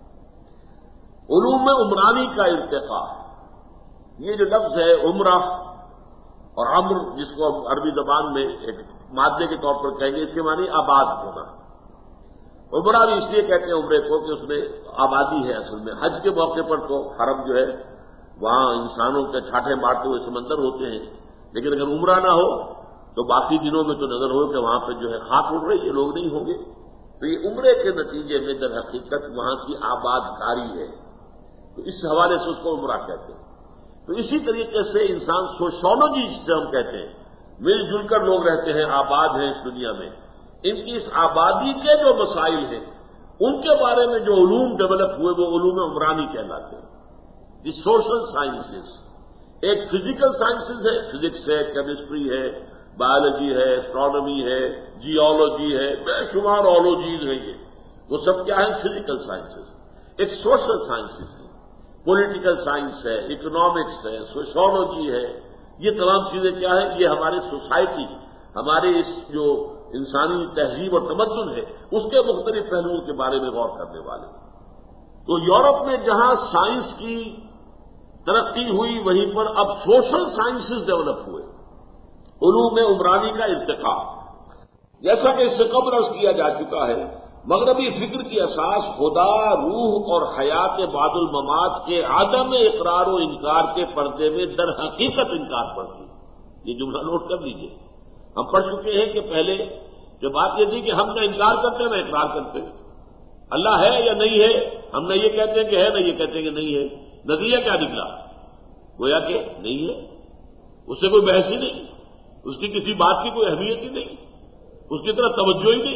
علوم عمرانی کا ارتقاء۔ یہ جو لفظ ہے عمرہ اور امر، جس کو ہم عربی زبان میں ایک مادے کے طور پر کہیں گے، اس کے معنی آباد ہونا۔ عمرہ بھی اس لیے کہتے ہیں عمرے کو کہ اس میں آبادی ہے۔ اصل میں حج کے موقع پر تو حرم جو ہے وہاں انسانوں کے ٹھاٹھے مارتے ہوئے سمندر ہوتے ہیں، لیکن اگر عمرہ نہ ہو تو باقی دنوں میں تو نظر ہو کہ وہاں پہ جو ہے خاک اڑ رہی ہے، لوگ نہیں ہوں گے. تو یہ عمرے کے نتیجے میں در حقیقت وہاں کی آباد کاری ہے، تو اس حوالے سے اس کو عمرہ کہتے ہیں. تو اسی طریقے سے انسان سوشولوجی جسے ہم کہتے ہیں، مل جل کر لوگ رہتے ہیں، آباد ہیں اس دنیا میں، ان کی اس آبادی کے جو مسائل ہیں ان کے بارے میں جو علوم ڈیولپ ہوئے وہ علوم عمرانی کہلاتے ہیں. دی سوشل سائنسز، ایک فزیکل سائنسز ہے، فزکس ہے، کیمسٹری ہے، بایولوجی ہے، اسٹرانومی ہے، جیولوجی ہے، بے شمار آلوجیز ہیں، یہ وہ سب کیا ہیں؟ Physical sciences. ایک سوشل سائنسز ہے، پولیٹیکل سائنس ہے، اکنامکس ہے، سوشولوجی ہے. یہ تمام چیزیں کیا ہیں؟ یہ ہمارے سوسائٹی، ہمارے اس جو انسانی تہذیب اور تمدن ہے اس کے مختلف پہلوؤں کے بارے میں غور کرنے والے. تو یورپ میں جہاں سائنس کی ترقی ہوئی وہیں پر اب سوشل سائنسز ڈیولپ ہوئے، علوم عمرانی کا ارتقاء. جیسا کہ اس سے قبل عرض کیا جا چکا ہے، مغربی فکر کی اساس خدا، روح اور حیات بعد الممات کے عدم اقرار و انکار کے پردے میں در حقیقت انکار پر تھی. یہ جملہ نوٹ کر لیجیے. ہم پڑھ چکے ہیں کہ پہلے جو بات یہ تھی کہ ہم نہ انکار کرتے نہ اقرار کرتے، اللہ ہے یا نہیں ہے، ہم نہ یہ کہتے ہیں کہ ہے نہ یہ کہتے ہیں کہ نہیں ہے. نتیجہ کیا نکلا؟ گویا کہ نہیں ہے، اس سے کوئی بحث ہی نہیں، اس کی کسی بات کی کوئی اہمیت ہی نہیں، اس کی طرف توجہ ہی نہیں،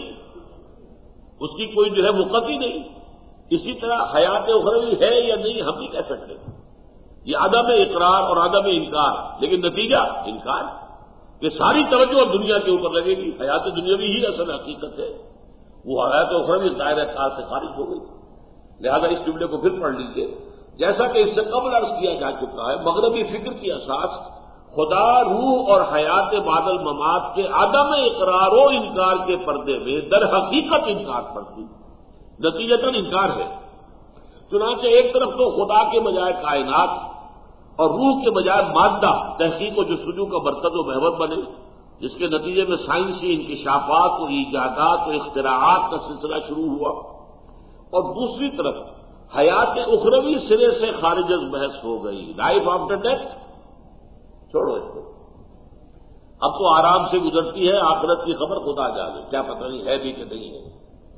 اس کی کوئی جو ہے وقت ہی نہیں. اسی طرح حیات اخروی ہے یا نہیں ہم نہیں کہہ سکتے. یہ عدم اقرار اور عدم انکار، لیکن نتیجہ انکار کہ ساری توجہ دنیا کے اوپر لگے گی. حیات دنیاوی ہی اصل حقیقت ہے، وہ حیات اخروی دائرہ کار سے خارج ہو گئی. لہذا اس جملے کو پھر پڑھ لیجیے. جیسا کہ اس سے قبل عرض کیا جا چکا ہے، مغربی فکر کی اساس خدا، روح اور حیات بعد الممات کے عدم اقرار و انکار کے پردے میں در حقیقت انکار پر تھی. نتیجتاً انکار ہے. چنانچہ ایک طرف تو خدا کے بجائے کائنات اور روح کے بجائے مادہ تحقیق و جستجو کا مرکز و محور بنے، جس کے نتیجے میں سائنسی انکشافات و ایجادات و اختراعات کا سلسلہ شروع ہوا. اور دوسری طرف حیات اخروی سرے سے خارج از بحث ہو گئی. لائف آفٹر ڈیتھ چھوڑو اس کو، اب تو آرام سے گزرتی ہے، آخرت کی خبر خدا جانے، کیا پتہ نہیں ہے بھی کہ نہیں ہے.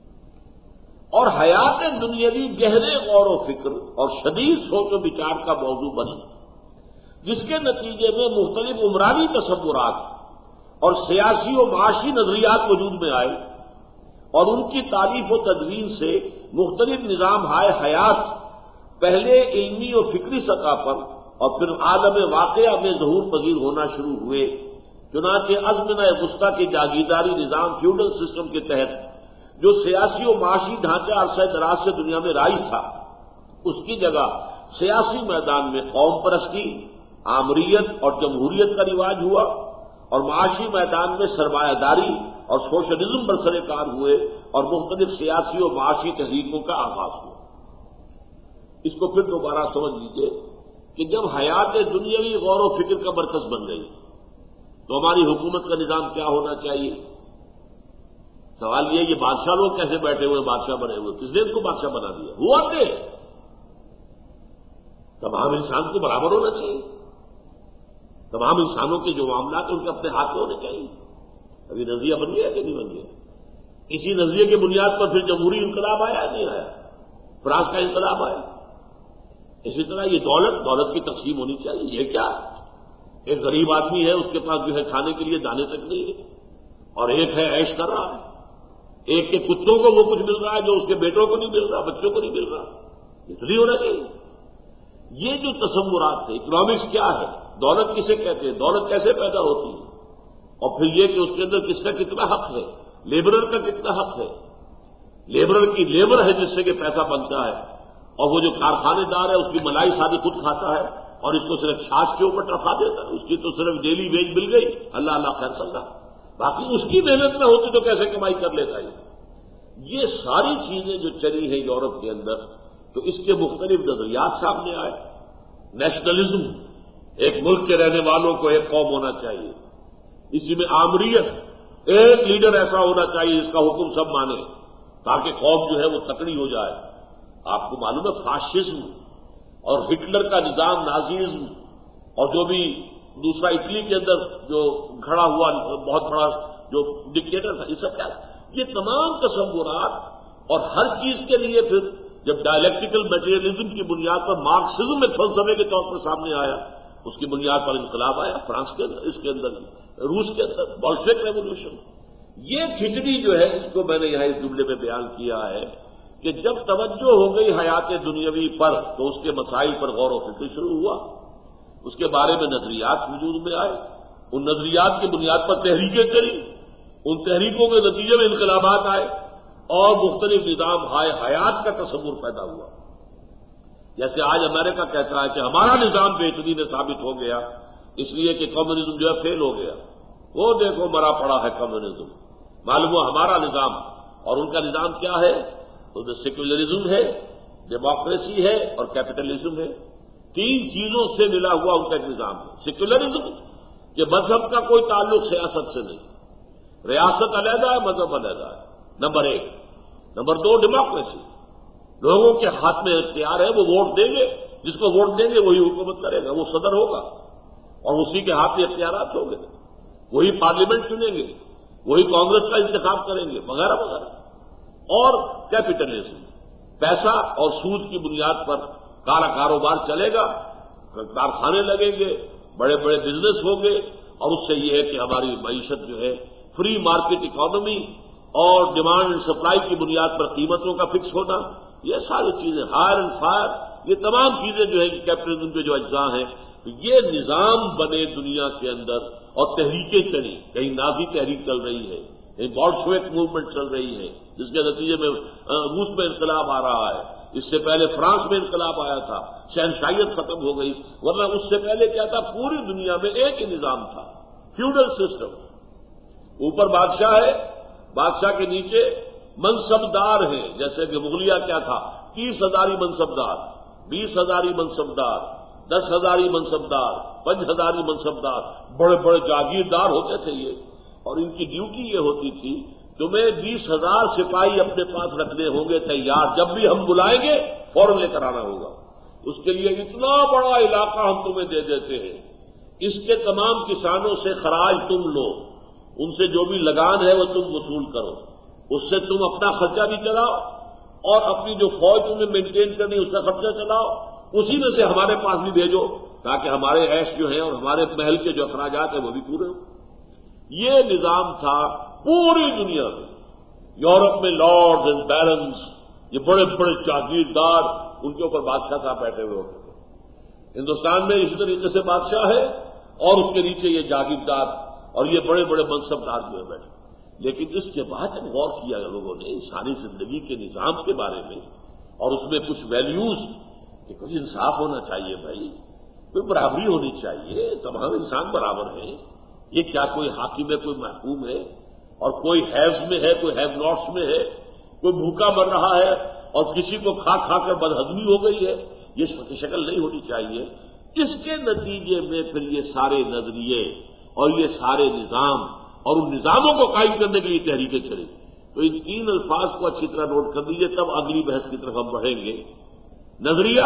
اور حیات دنیاوی گہرے غور و فکر اور شدید سوچ و بچار کا موضوع بنی، جس کے نتیجے میں مختلف عمرانی تصورات اور سیاسی و معاشی نظریات وجود میں آئے، اور ان کی تعریف و تدوین سے مختلف نظام ہائے حیات پہلے علمی و فکری سطح پر اور پھر عالم واقعہ میں ظہور پذیر ہونا شروع ہوئے. چنانچہ ازمنہ وسطیٰ کی جاگیرداری نظام فیوڈل سسٹم کے تحت جو سیاسی و معاشی ڈھانچہ عرصہ دراز سے دنیا میں رائج تھا، اس کی جگہ سیاسی میدان میں قوم پرستی، آمریت اور جمہوریت کا رواج ہوا، اور معاشی میدان میں سرمایہ داری اور سوشلزم برسر کار ہوئے، اور مختلف سیاسی و معاشی تحریکوں کا آغاز ہوا. اس کو پھر دوبارہ سمجھ لیجیے کہ جب حیات دنیاوی غور و فکر کا مرکز بن گئی تو ہماری حکومت کا نظام کیا ہونا چاہیے؟ سوال یہ یہ بادشاہ لوگ کیسے بیٹھے ہوئے بادشاہ بنے ہوئے؟ کس نے ان کو بادشاہ بنا دیا؟ ہوا کہ تمام انسان کو برابر ہونا چاہیے، تمام انسانوں کے جو معاملات ان کے اپنے ہاتھ میں ہونے چاہیے. ابھی نظریہ بن گیا کہ نہیں بن گیا؟ اسی نظریے کی بنیاد پر پھر جمہوری انقلاب آیا نہیں آیا؟ فرانس کا انقلاب آیا. اسی طرح یہ دولت دولت کی تقسیم ہونی چاہیے. یہ کیا؟ ایک غریب آدمی ہے، اس کے پاس جو ہے کھانے کے لیے دانے تک نہیں ہے، اور ایک ہے عیش کر رہا ہے. ایک کے کتوں کو وہ کچھ مل رہا ہے جو اس کے بیٹوں کو نہیں مل رہا، بچوں کو نہیں مل رہا. اس لیے ہونا چاہیے. یہ جو تصورات تھے، اکنامکس کیا ہے، دولت کسے کہتے ہیں، دولت کیسے پیدا ہوتی ہے، اور پھر یہ کہ اس کے اندر کس کا کتنا حق ہے، لیبرر کا کتنا حق ہے. لیبرر کی لیبر ہے جس سے کہ پیسہ بنتا ہے، اور وہ جو کارخانے دار ہے اس کی ملائی سادی خود کھاتا ہے اور اس کو صرف چھاچ کے اوپر ٹرفا دیتا ہے. اس کی تو صرف ڈیلی ویج مل گئی، اللہ اللہ خیر صلاح، باقی اس کی محنت نہ ہوتی تو کیسے کمائی کر لیتا ہے. یہ ساری چیزیں جو چلی ہیں یورپ کے اندر، تو اس کے مختلف نظریات سامنے آئے. نیشنلزم، ایک ملک کے رہنے والوں کو ایک قوم ہونا چاہیے. اسی میں آمریت، ایک لیڈر ایسا ہونا چاہیے جس کا حکم سب مانے تاکہ قوم جو ہے وہ تکڑی ہو جائے. آپ کو معلوم ہے فاشزم اور ہٹلر کا نظام، نازیزم اور جو بھی دوسرا اٹلی کے اندر جو کھڑا ہوا بہت بڑا جو ڈکٹیٹر تھا، یہ سب کیا، یہ تمام تصورات، اور ہر چیز کے لیے پھر جب ڈائلیکٹیکل میٹیریلزم کی بنیاد پر مارکسزم ایک فلسفے کے طور پر سامنے آیا، اس کی بنیاد پر انقلاب آیا فرانس کے اندر، اس کے اندر روس کے اندر بولشوک ریولوشن۔ یہ کھچڑی جو ہے، اس کو میں نے یہاں اس جملے میں بیان کیا ہے کہ جب توجہ ہو گئی حیات دنیاوی پر تو اس کے مسائل پر غور و فکر شروع ہوا، اس کے بارے میں نظریات وجود میں آئے، ان نظریات کی بنیاد پر تحریکیں چلی، ان تحریکوں کے نتیجے میں انقلابات آئے اور مختلف نظام ہائے حیات کا تصور پیدا ہوا۔ جیسے آج امریکہ کہتا ہے کہ ہمارا نظام بہترین ثابت ہو گیا اس لیے کہ کمیونزم جو ہے فیل ہو گیا، وہ دیکھو مرا پڑا ہے کمیونزم، معلوم ہوا ہمارا نظام، اور ان کا نظام کیا ہے؟ تو سیکولرزم ہے، ڈیموکریسی ہے اور کیپٹلزم ہے۔ تین چیزوں سے ملا ہوا ان کا ایک نظام ہے۔ سیکولرزم کہ مذہب کا کوئی تعلق سیاست سے نہیں، ریاست علیحدہ ہے، مذہب علیحدہ ہے، نمبر ایک۔ نمبر دو ڈیموکریسی، لوگوں کے ہاتھ میں اختیار ہے، وہ ووٹ دیں گے، جس کو ووٹ دیں گے وہی حکومت کرے گا، وہ صدر ہوگا اور اسی کے ہاتھ میں اختیارات ہوں گے، وہی پارلیمنٹ چنیں گے، وہی کانگریس کا انتخاب کریں گے، وغیرہ وغیرہ۔ اور کیپٹلزم، پیسہ اور سود کی بنیاد پر کالا کاروبار چلے گا، کارخانے لگیں گے، بڑے بڑے بزنس ہوں گے، اور اس سے یہ ہے کہ ہماری معیشت جو ہے فری مارکیٹ اکانومی اور ڈیمانڈ اینڈ سپلائی کی بنیاد پر قیمتوں کا فکس ہونا، یہ ساری چیزیں، ہائر اینڈ فائر، یہ تمام چیزیں جو ہے کہ کیپٹلزم کے جو اجزاء ہیں، یہ نظام بنے دنیا کے اندر، اور تحریکیں چلی، کہیں نازی تحریک چل رہی ہے، کہیں بولشوک موومنٹ چل رہی ہے، جس کے نتیجے میں روس میں انقلاب آ رہا ہے، اس سے پہلے فرانس میں انقلاب آیا تھا، شہنشاہیت ختم ہو گئی، ورنہ اس سے پہلے کیا تھا؟ پوری دنیا میں ایک ہی نظام تھا، فیوڈل سسٹم، اوپر بادشاہ ہے، بادشاہ کے نیچے منصبدار ہیں، جیسے کہ مغلیہ کیا تھا؟ تیس ہزاری منصبدار، بیس ہزاری منصبدار، دس ہزاری منصبدار، پانچ ہزاری منصبدار، بڑے بڑے جاگیردار ہوتے تھے یہ، اور ان کی ڈیوٹی یہ ہوتی تھی تمہیں بیس ہزار سپاہی اپنے پاس رکھنے ہوں گے تیار، جب بھی ہم بلائیں گے فوراً لے کر آنا ہوگا، اس کے لیے اتنا بڑا علاقہ ہم تمہیں دے دیتے ہیں، اس کے تمام کسانوں سے خراج تم لو، ان سے جو بھی لگان ہے وہ تم وصول کرو، اس سے تم اپنا خرچہ بھی چلاؤ اور اپنی جو فوج تمہیں مینٹین کرنی اس کا خرچہ چلاؤ، اسی میں سے ہمارے پاس بھی بھیجو تاکہ ہمارے عیش جو ہیں اور ہمارے محل کے جو اخراجات ہیں وہ بھی پورے ہوں۔ یہ نظام تھا پوری دنیا میں، یورپ میں لارڈز اینڈ بیرنز، یہ بڑے بڑے جاگیردار، ان کے اوپر بادشاہ صاحب بیٹھے ہوئے ہوتے تھے۔ ہندوستان میں اسی طریقے سے بادشاہ ہے اور اس کے نیچے یہ جاگیردار اور یہ بڑے بڑے منصبدار جو ہے بیٹھے۔ لیکن اس کے بعد جب غور کیا لوگوں نے انسانی زندگی کے نظام کے بارے میں اور اس میں کچھ ویلیوز کہ کچھ انصاف ہونا چاہیے، بھائی کوئی برابری ہونی چاہیے، تمام انسان برابر ہیں، یہ کیا کوئی حاکم ہے، کوئی محکوم ہے، اور کوئی ہیوز میں ہے، کوئی ہیو ناٹس میں ہے، کوئی بھوکا مر رہا ہے اور کسی کو کھا کھا کر بدہضمی ہو گئی ہے، یہ شکل نہیں ہونی چاہیے۔ اس کے نتیجے میں پھر یہ سارے نظریے اور یہ سارے نظام اور ان نظاموں کو قائم کرنے کے لیے تحریکیں چلی۔ تو ان تین الفاظ کو اچھی طرح نوٹ کر لیجیے، تب اگلی بحث کی طرف ہم بڑھیں گے۔ نظریہ،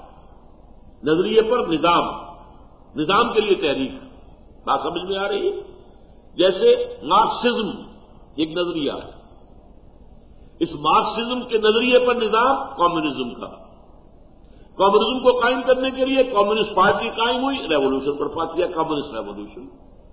نظریے پر نظام، نظام کے لیے تحریک، بات سمجھ میں آ رہی ہے؟ جیسے مارکسزم ایک نظریہ ہے، اس مارکسزم کے نظریے پر نظام کمیونزم کا، کمیونزم کو قائم کرنے کے لیے کمیونسٹ پارٹی قائم ہوئی، ریولوشن برپا کیا، کمیونسٹ ریولوشن۔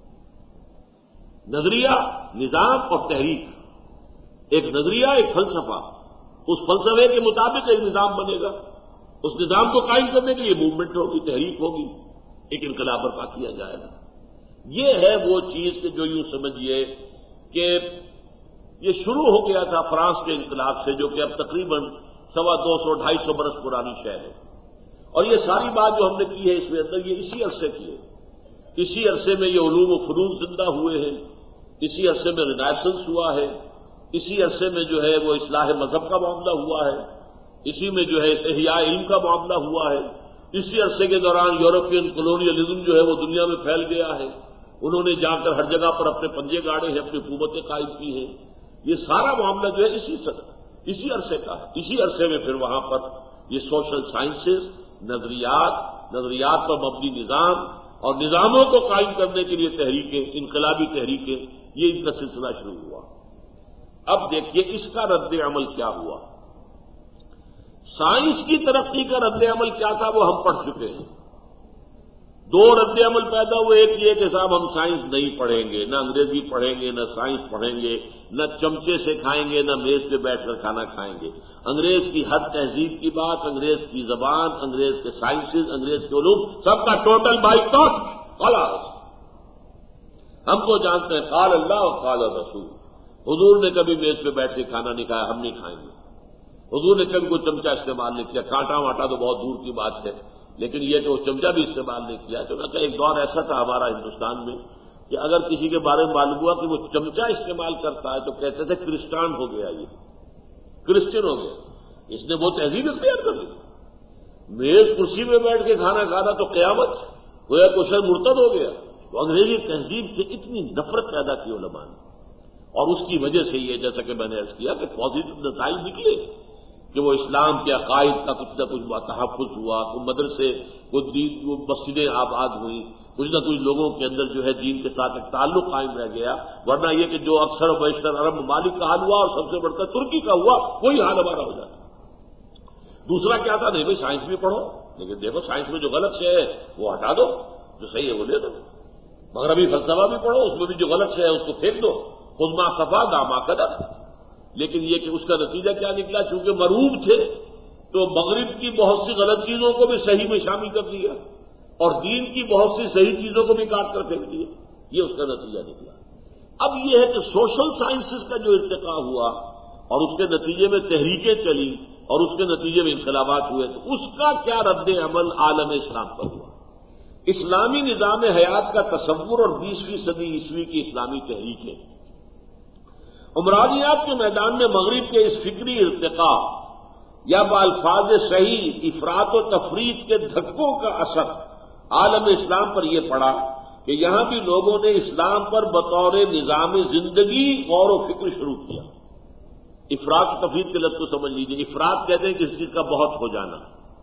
نظریہ، نظام اور تحریک، ایک نظریہ ایک فلسفہ، اس فلسفے کے مطابق ایک نظام بنے گا، اس نظام کو قائم کرنے کے لیے موومنٹ ہوگی، تحریک ہوگی، ایک انقلاب برپا کیا جائے گا۔ یہ ہے وہ چیز کہ جو یوں سمجھیے کہ یہ شروع ہو گیا تھا فرانس کے انقلاب سے، جو کہ اب تقریباً سوا دو سو ڈھائی سو برس پرانی شے ہے، اور یہ ساری بات جو ہم نے کی ہے اس میں اندر یہ اسی عرصے کی ہے، اسی عرصے میں یہ علوم و فنون زندہ ہوئے ہیں، اسی عرصے میں رینیسنس ہوا ہے، اسی عرصے میں جو ہے وہ اصلاح مذہب کا معاملہ ہوا ہے، اسی میں جو ہے احیاء علم کا معاملہ ہوا ہے، اسی عرصے کے دوران یورپین کولونیلزم جو ہے وہ دنیا میں پھیل گیا ہے، انہوں نے جا کر ہر جگہ پر اپنے پنجے گاڑے ہیں، اپنی حکومتیں قائم کی ہیں۔ یہ سارا معاملہ جو ہے اسی اسی عرصے کا ہے۔ اسی عرصے میں پھر وہاں پر یہ سوشل سائنسز، نظریات، نظریات پر مبنی نظام اور نظاموں کو قائم کرنے کے لیے تحریکیں، انقلابی تحریکیں، یہ ان کا سلسلہ شروع ہوا۔ اب دیکھیے اس کا رد عمل کیا ہوا۔ سائنس کی ترقی کا رد عمل کیا تھا وہ ہم پڑھ چکے ہیں۔ دو رد عمل پیدا ہوئے، ایک یہ کہ صاحب ہم سائنس نہیں پڑھیں گے، نہ انگریزی پڑھیں گے، نہ سائنس پڑھیں گے، نہ چمچے سے کھائیں گے، نہ میز پہ بیٹھ کر کھانا کھائیں گے۔ انگریز کی ہر تہذیب کی بات، انگریز کی زبان، انگریز کے سائنسز، انگریز کے علوم، سب کا ٹوٹل بائیکاٹ۔ خلاص ہم تو جانتے ہیں قال اللہ اور قال رسول۔ حضور نے کبھی میز پہ بیٹھ کے کھانا نہیں کھایا، ہم نہیں کھائیں گے۔ حضور نے کبھی کوئی چمچہ استعمال نہیں کیا، کانٹا واٹا تو بہت دور کی بات ہے، لیکن یہ کہ وہ چمچہ بھی استعمال نہیں کیا۔ تو کہ ایک دور ایسا تھا ہمارا ہندوستان میں کہ اگر کسی کے بارے میں معلوم ہوا کہ وہ چمچہ استعمال کرتا ہے تو کہتے تھے کرسچان ہو گیا، یہ کرسچن ہو گیا، اس نے وہ تہذیب اختیار کر لی۔ میز کرسی میں بیٹھ کے کھانا کھانا تو قیامت، گویا کوئی شخص مرتد ہو گیا۔ تو انگریزی تہذیب سے اتنی نفرت پیدا کی علماء نے، اور اس کی وجہ سے یہ جیسا کہ میں نے عرض کیا کہ پازیٹو نتائج نکلے کہ وہ اسلام کے عقائد کا کچھ نہ کچھ تحفظ ہوا، وہ مدرسے، وہ دین، وہ مسجدیں آباد ہوئیں، کچھ نہ کچھ لوگوں کے اندر جو ہے دین کے ساتھ ایک تعلق قائم رہ گیا۔ ورنہ یہ کہ جو اکثر و بیشتر عرب ممالک کا حال ہوا اور سب سے بڑھ کر ترکی کا ہوا، وہی حال ہمارا ہو جاتا۔ دوسرا کیا تھا؟ نہیں بھائی سائنس بھی پڑھو، لیکن دیکھو سائنس میں جو غلط سے ہے وہ ہٹا دو، جو صحیح ہے وہ لے دو۔ مغربی فلسفہ بھی پڑھو، اس میں بھی جو غلط سے ہے اس کو پھینک دو، خود ما صفا داما قدر۔ لیکن یہ کہ اس کا نتیجہ کیا نکلا؟ چونکہ مرعوب تھے تو مغرب کی بہت سی غلط چیزوں کو بھی صحیح میں شامل کر دیا اور دین کی بہت سی صحیح چیزوں کو بھی کاٹ کر پھینک دیا، یہ اس کا نتیجہ نکلا۔ اب یہ ہے کہ سوشل سائنسز کا جو ارتقاء ہوا اور اس کے نتیجے میں تحریکیں چلی اور اس کے نتیجے میں انقلابات ہوئے، تو اس کا کیا رد عمل عالم اسلام پر ہوا؟ اسلامی نظام حیات کا تصور اور بیسویں صدی عیسوی کی اسلامی تحریکیں، عمرانیات کے میدان میں مغرب کے اس فکری ارتقاء یا بالفاظ صحیح افراط و تفریط کے دھکوں کا اثر عالم اسلام پر یہ پڑا کہ یہاں بھی لوگوں نے اسلام پر بطور نظام زندگی غور و فکر شروع کیا۔ افراط و تفریط کے لفظ کو سمجھ لیجیے۔ افراط کہتے ہیں کسی چیز کا بہت ہو جانا،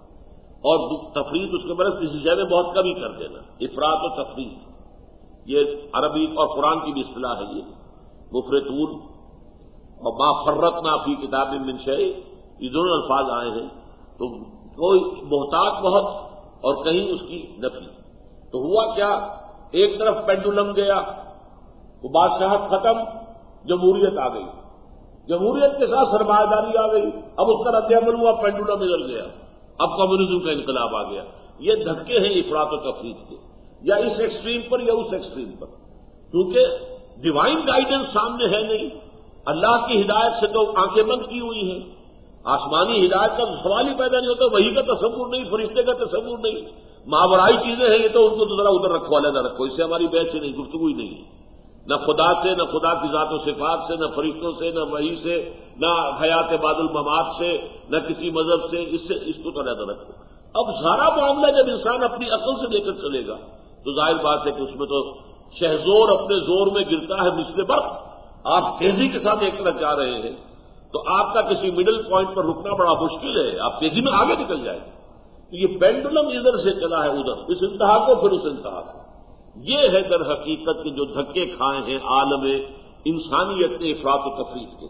اور تفریط اس کے برعکس کسی شے میں بہت کمی کر دینا۔ افراط و تفریط یہ عربی اور قرآن کی بھی اصطلاح ہے۔ یہ مفرطون اور ما فرطنا فی کتاب من شیء، یہ دونوں الفاظ آئے ہیں۔ تو کوئی محتاط بہت اور کہیں اس کی نفی۔ تو ہوا کیا؟ ایک طرف پینڈولم گیا، وہ بادشاہت ختم، جمہوریت آ گئی، جمہوریت کے ساتھ سرمایہ داری آ گئی، اب اس کا رد عمل ہوا، پینڈولم ادھر گیا، اب کمیونزم کا انقلاب آ گیا۔ یہ دھکے ہیں افراط و تفریط کے، یا اس ایکسٹریم پر یا اس ایکسٹریم پر، کیونکہ ڈیوائن گائیڈنس سامنے ہے نہیں، اللہ کی ہدایت سے تو آنکھیں بند کی ہوئی ہیں، آسمانی ہدایت کا سوال ہی پیدا نہیں ہوتا، وہی کا تصور نہیں، فرشتے کا تصور نہیں، ماورائی چیزیں ہیں، یہ تو ان کو تو ذرا ادھر رکھو، علیحدہ رکھو، اس سے ہماری بحث ہی نہیں، گفتگو ہی نہیں، نہ خدا سے، نہ خدا کی ذات و صفات سے، نہ فرشتوں سے، نہ وحی سے، نہ حیات بعد الممات سے، نہ کسی مذہب سے، اس سے اس کو تو علیحدہ رکھو۔ اب سارا معاملہ جب انسان اپنی عقل سے لے کر چلے گا تو ظاہر بات ہے کہ اس میں تو شہزور اپنے زور میں گرتا ہے مثل برق۔ آپ تیزی کے ساتھ ایک طرف جا رہے ہیں تو آپ کا کسی مڈل پوائنٹ پر رکنا بڑا مشکل ہے، آپ تیزی میں آگے نکل جائیں گے۔ تو یہ پینڈولم ادھر سے چلا ہے ادھر، اس انتہا کو پھر اس انتہا کو، یہ ہے در حقیقت کے جو دھکے کھائے ہیں عالم انسانیت نے افراط و تفریط کے۔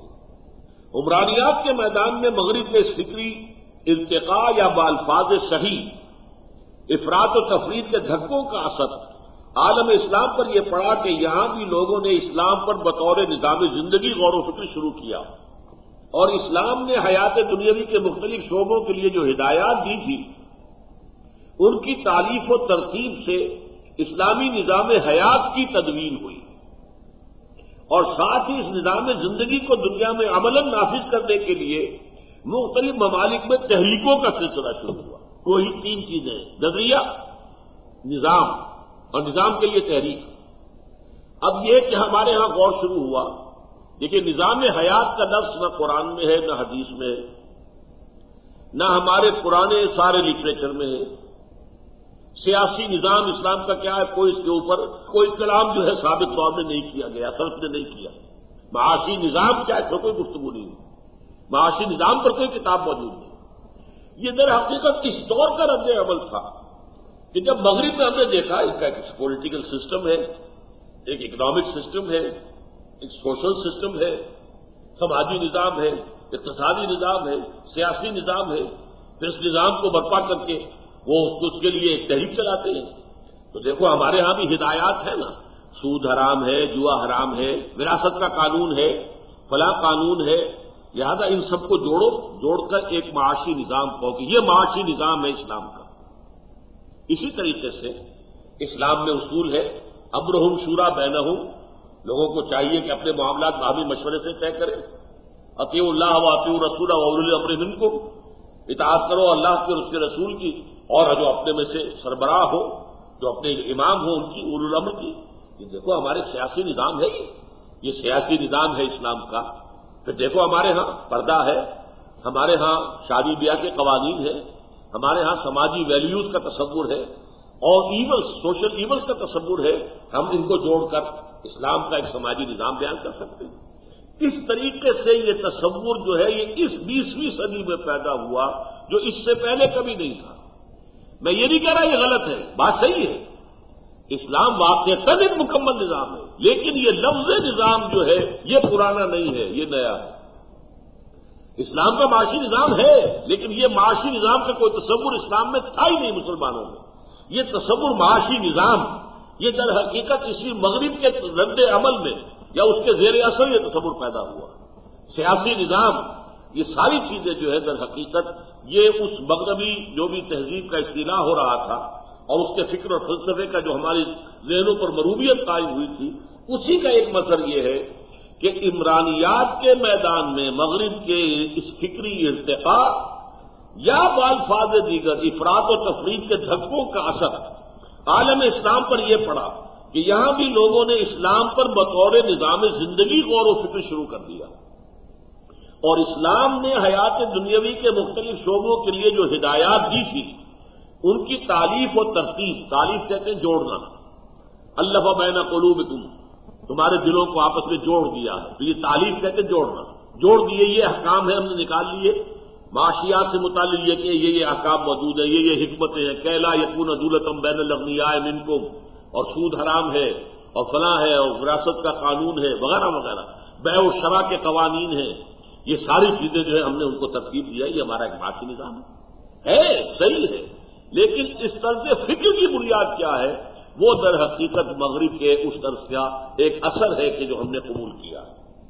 عمرانیات کے میدان میں مغرب کے اس فکری ارتقاء یا بالفاظ صحیح افراط و تفریط کے دھکوں کا اثر عالم اسلام پر یہ پڑا کہ یہاں بھی لوگوں نے اسلام پر بطور نظام زندگی غور و فکر شروع کیا، اور اسلام نے حیات دنیاوی کے مختلف شعبوں کے لیے جو ہدایات دی تھی ان کی تالیف و ترتیب سے اسلامی نظام حیات کی تدوین ہوئی، اور ساتھ ہی اس نظام زندگی کو دنیا میں عملاً نافذ کرنے کے لیے مختلف ممالک میں تحریکوں کا سلسلہ شروع ہوا۔ وہی تین چیزیں، نظریہ، نظام اور نظام کے لیے تحریک۔ اب یہ کہ ہمارے ہاں غور شروع ہوا، دیکھیے نظام حیات کا لفظ نہ قرآن میں ہے نہ حدیث میں ہے، نہ ہمارے پرانے سارے لٹریچر میں ہے۔ سیاسی نظام اسلام کا کیا ہے، کوئی اس کے اوپر کوئی کلام جو ہے ثابت طور میں نہیں کیا گیا، سلف نے نہیں کیا۔ معاشی نظام کیا ہے، کوئی گفتگو نہیں، معاشی نظام پر کوئی کتاب موجود نہیں۔ یہ در حقیقت اس دور کا رد عمل تھا کہ جب مغرب میں ہم نے دیکھا اس کا ایک پولیٹیکل سسٹم ہے، ایک اکنامک سسٹم ہے، ایک سوشل سسٹم ہے، سماجی نظام ہے، اقتصادی نظام ہے، سیاسی نظام ہے، پھر اس نظام کو برپا کر کے وہ اس کے لیے ایک تحریک چلاتے ہیں. تو دیکھو ہمارے ہاں بھی ہدایات ہے نا، سود حرام ہے، جوا حرام ہے، وراثت کا قانون ہے، فلاں قانون ہے، لہذا ان سب کو جوڑو، جوڑ کر ایک معاشی نظام کو کہ یہ معاشی نظام ہے اسلام کا. اسی طریقے سے اسلام میں اصول ہے امرہم شورا بینہم، لوگوں کو چاہیے کہ اپنے معاملات باہمی مشورے سے طے کریں. اطیعوا اللہ و اطیعوا الرسول واولی الامر منکم، اطاعت کرو اللہ کی اور اس کے رسول کی، اور جو اپنے میں سے سربراہ ہو، جو اپنے امام ہو ان کی، اولو الامر کی. یہ دیکھو ہمارے سیاسی نظام ہے، یہ سیاسی نظام ہے اسلام کا. پھر دیکھو ہمارے ہاں پردہ ہے، ہمارے ہاں شادی بیاہ کے قوانین ہیں، ہمارے ہاں سماجی ویلیوز کا تصور ہے، اور ایولز، سوشل ایولز کا تصور ہے. ہم ان کو جوڑ کر اسلام کا ایک سماجی نظام بیان کر سکتے ہیں. اس طریقے سے یہ تصور جو ہے یہ اس بیسویں صدی میں پیدا ہوا، جو اس سے پہلے کبھی نہیں تھا. میں یہ نہیں کہہ رہا یہ غلط ہے، بات صحیح ہے، اسلام واقعتاً ایک مکمل نظام ہے، لیکن یہ لفظ نظام جو ہے یہ پرانا نہیں ہے، یہ نیا ہے. اسلام کا معاشی نظام ہے، لیکن یہ معاشی نظام کا کوئی تصور اسلام میں تھا ہی نہیں مسلمانوں میں. یہ تصور معاشی نظام یہ در حقیقت اسی مغرب کے رد عمل میں یا اس کے زیر اثر یہ تصور پیدا ہوا. سیاسی نظام، یہ ساری چیزیں جو ہے در حقیقت یہ اس مغربی جو بھی تہذیب کا اصطلاح ہو رہا تھا اور اس کے فکر اور فلسفے کا جو ہماری ذہنوں پر مروبیت قائم ہوئی تھی، اسی کا ایک مظہر یہ ہے کہ عمرانیات کے میدان میں مغرب کے اس فکری ارتقاء یا بالفاظ دیگر افراط و تفریط کے دھکوں کا اثر عالم اسلام پر یہ پڑا کہ یہاں بھی لوگوں نے اسلام پر بطور نظام زندگی غور و فکر شروع کر دیا، اور اسلام نے حیات دنیاوی کے مختلف شعبوں کے لیے جو ہدایات دی تھی ان کی تالیف و ترتیب، تالیف کہتے ہیں جوڑنا، الف بین قلوبکم، تمہارے دلوں کو آپس میں جوڑ دیا ہے، تو یہ تالیف کہتے ہیں جوڑنا، جوڑ دیے. یہ احکام ہے ہم نے نکال لیے معاشیات سے متعلق، یہ کہ یہ یہ احکام موجود ہے، یہ یہ حکمتیں ہیں، کہ لا یکون دولتم بین الاغنیاء منکم، اور سود حرام ہے اور فلاں ہے اور وراثت کا قانون ہے وغیرہ وغیرہ، بیع و شراء کے قوانین ہیں. یہ ساری چیزیں جو ہے ہم نے ان کو ترتیب دیا. یہ ہمارا ایک معاشی نظام ہے، ہے صحیح ہے، لیکن اس طرز فکر کی بنیاد کیا ہے؟ وہ در حقیقت مغرب کے اس طرز کا ایک اثر ہے کہ جو ہم نے قبول کیا.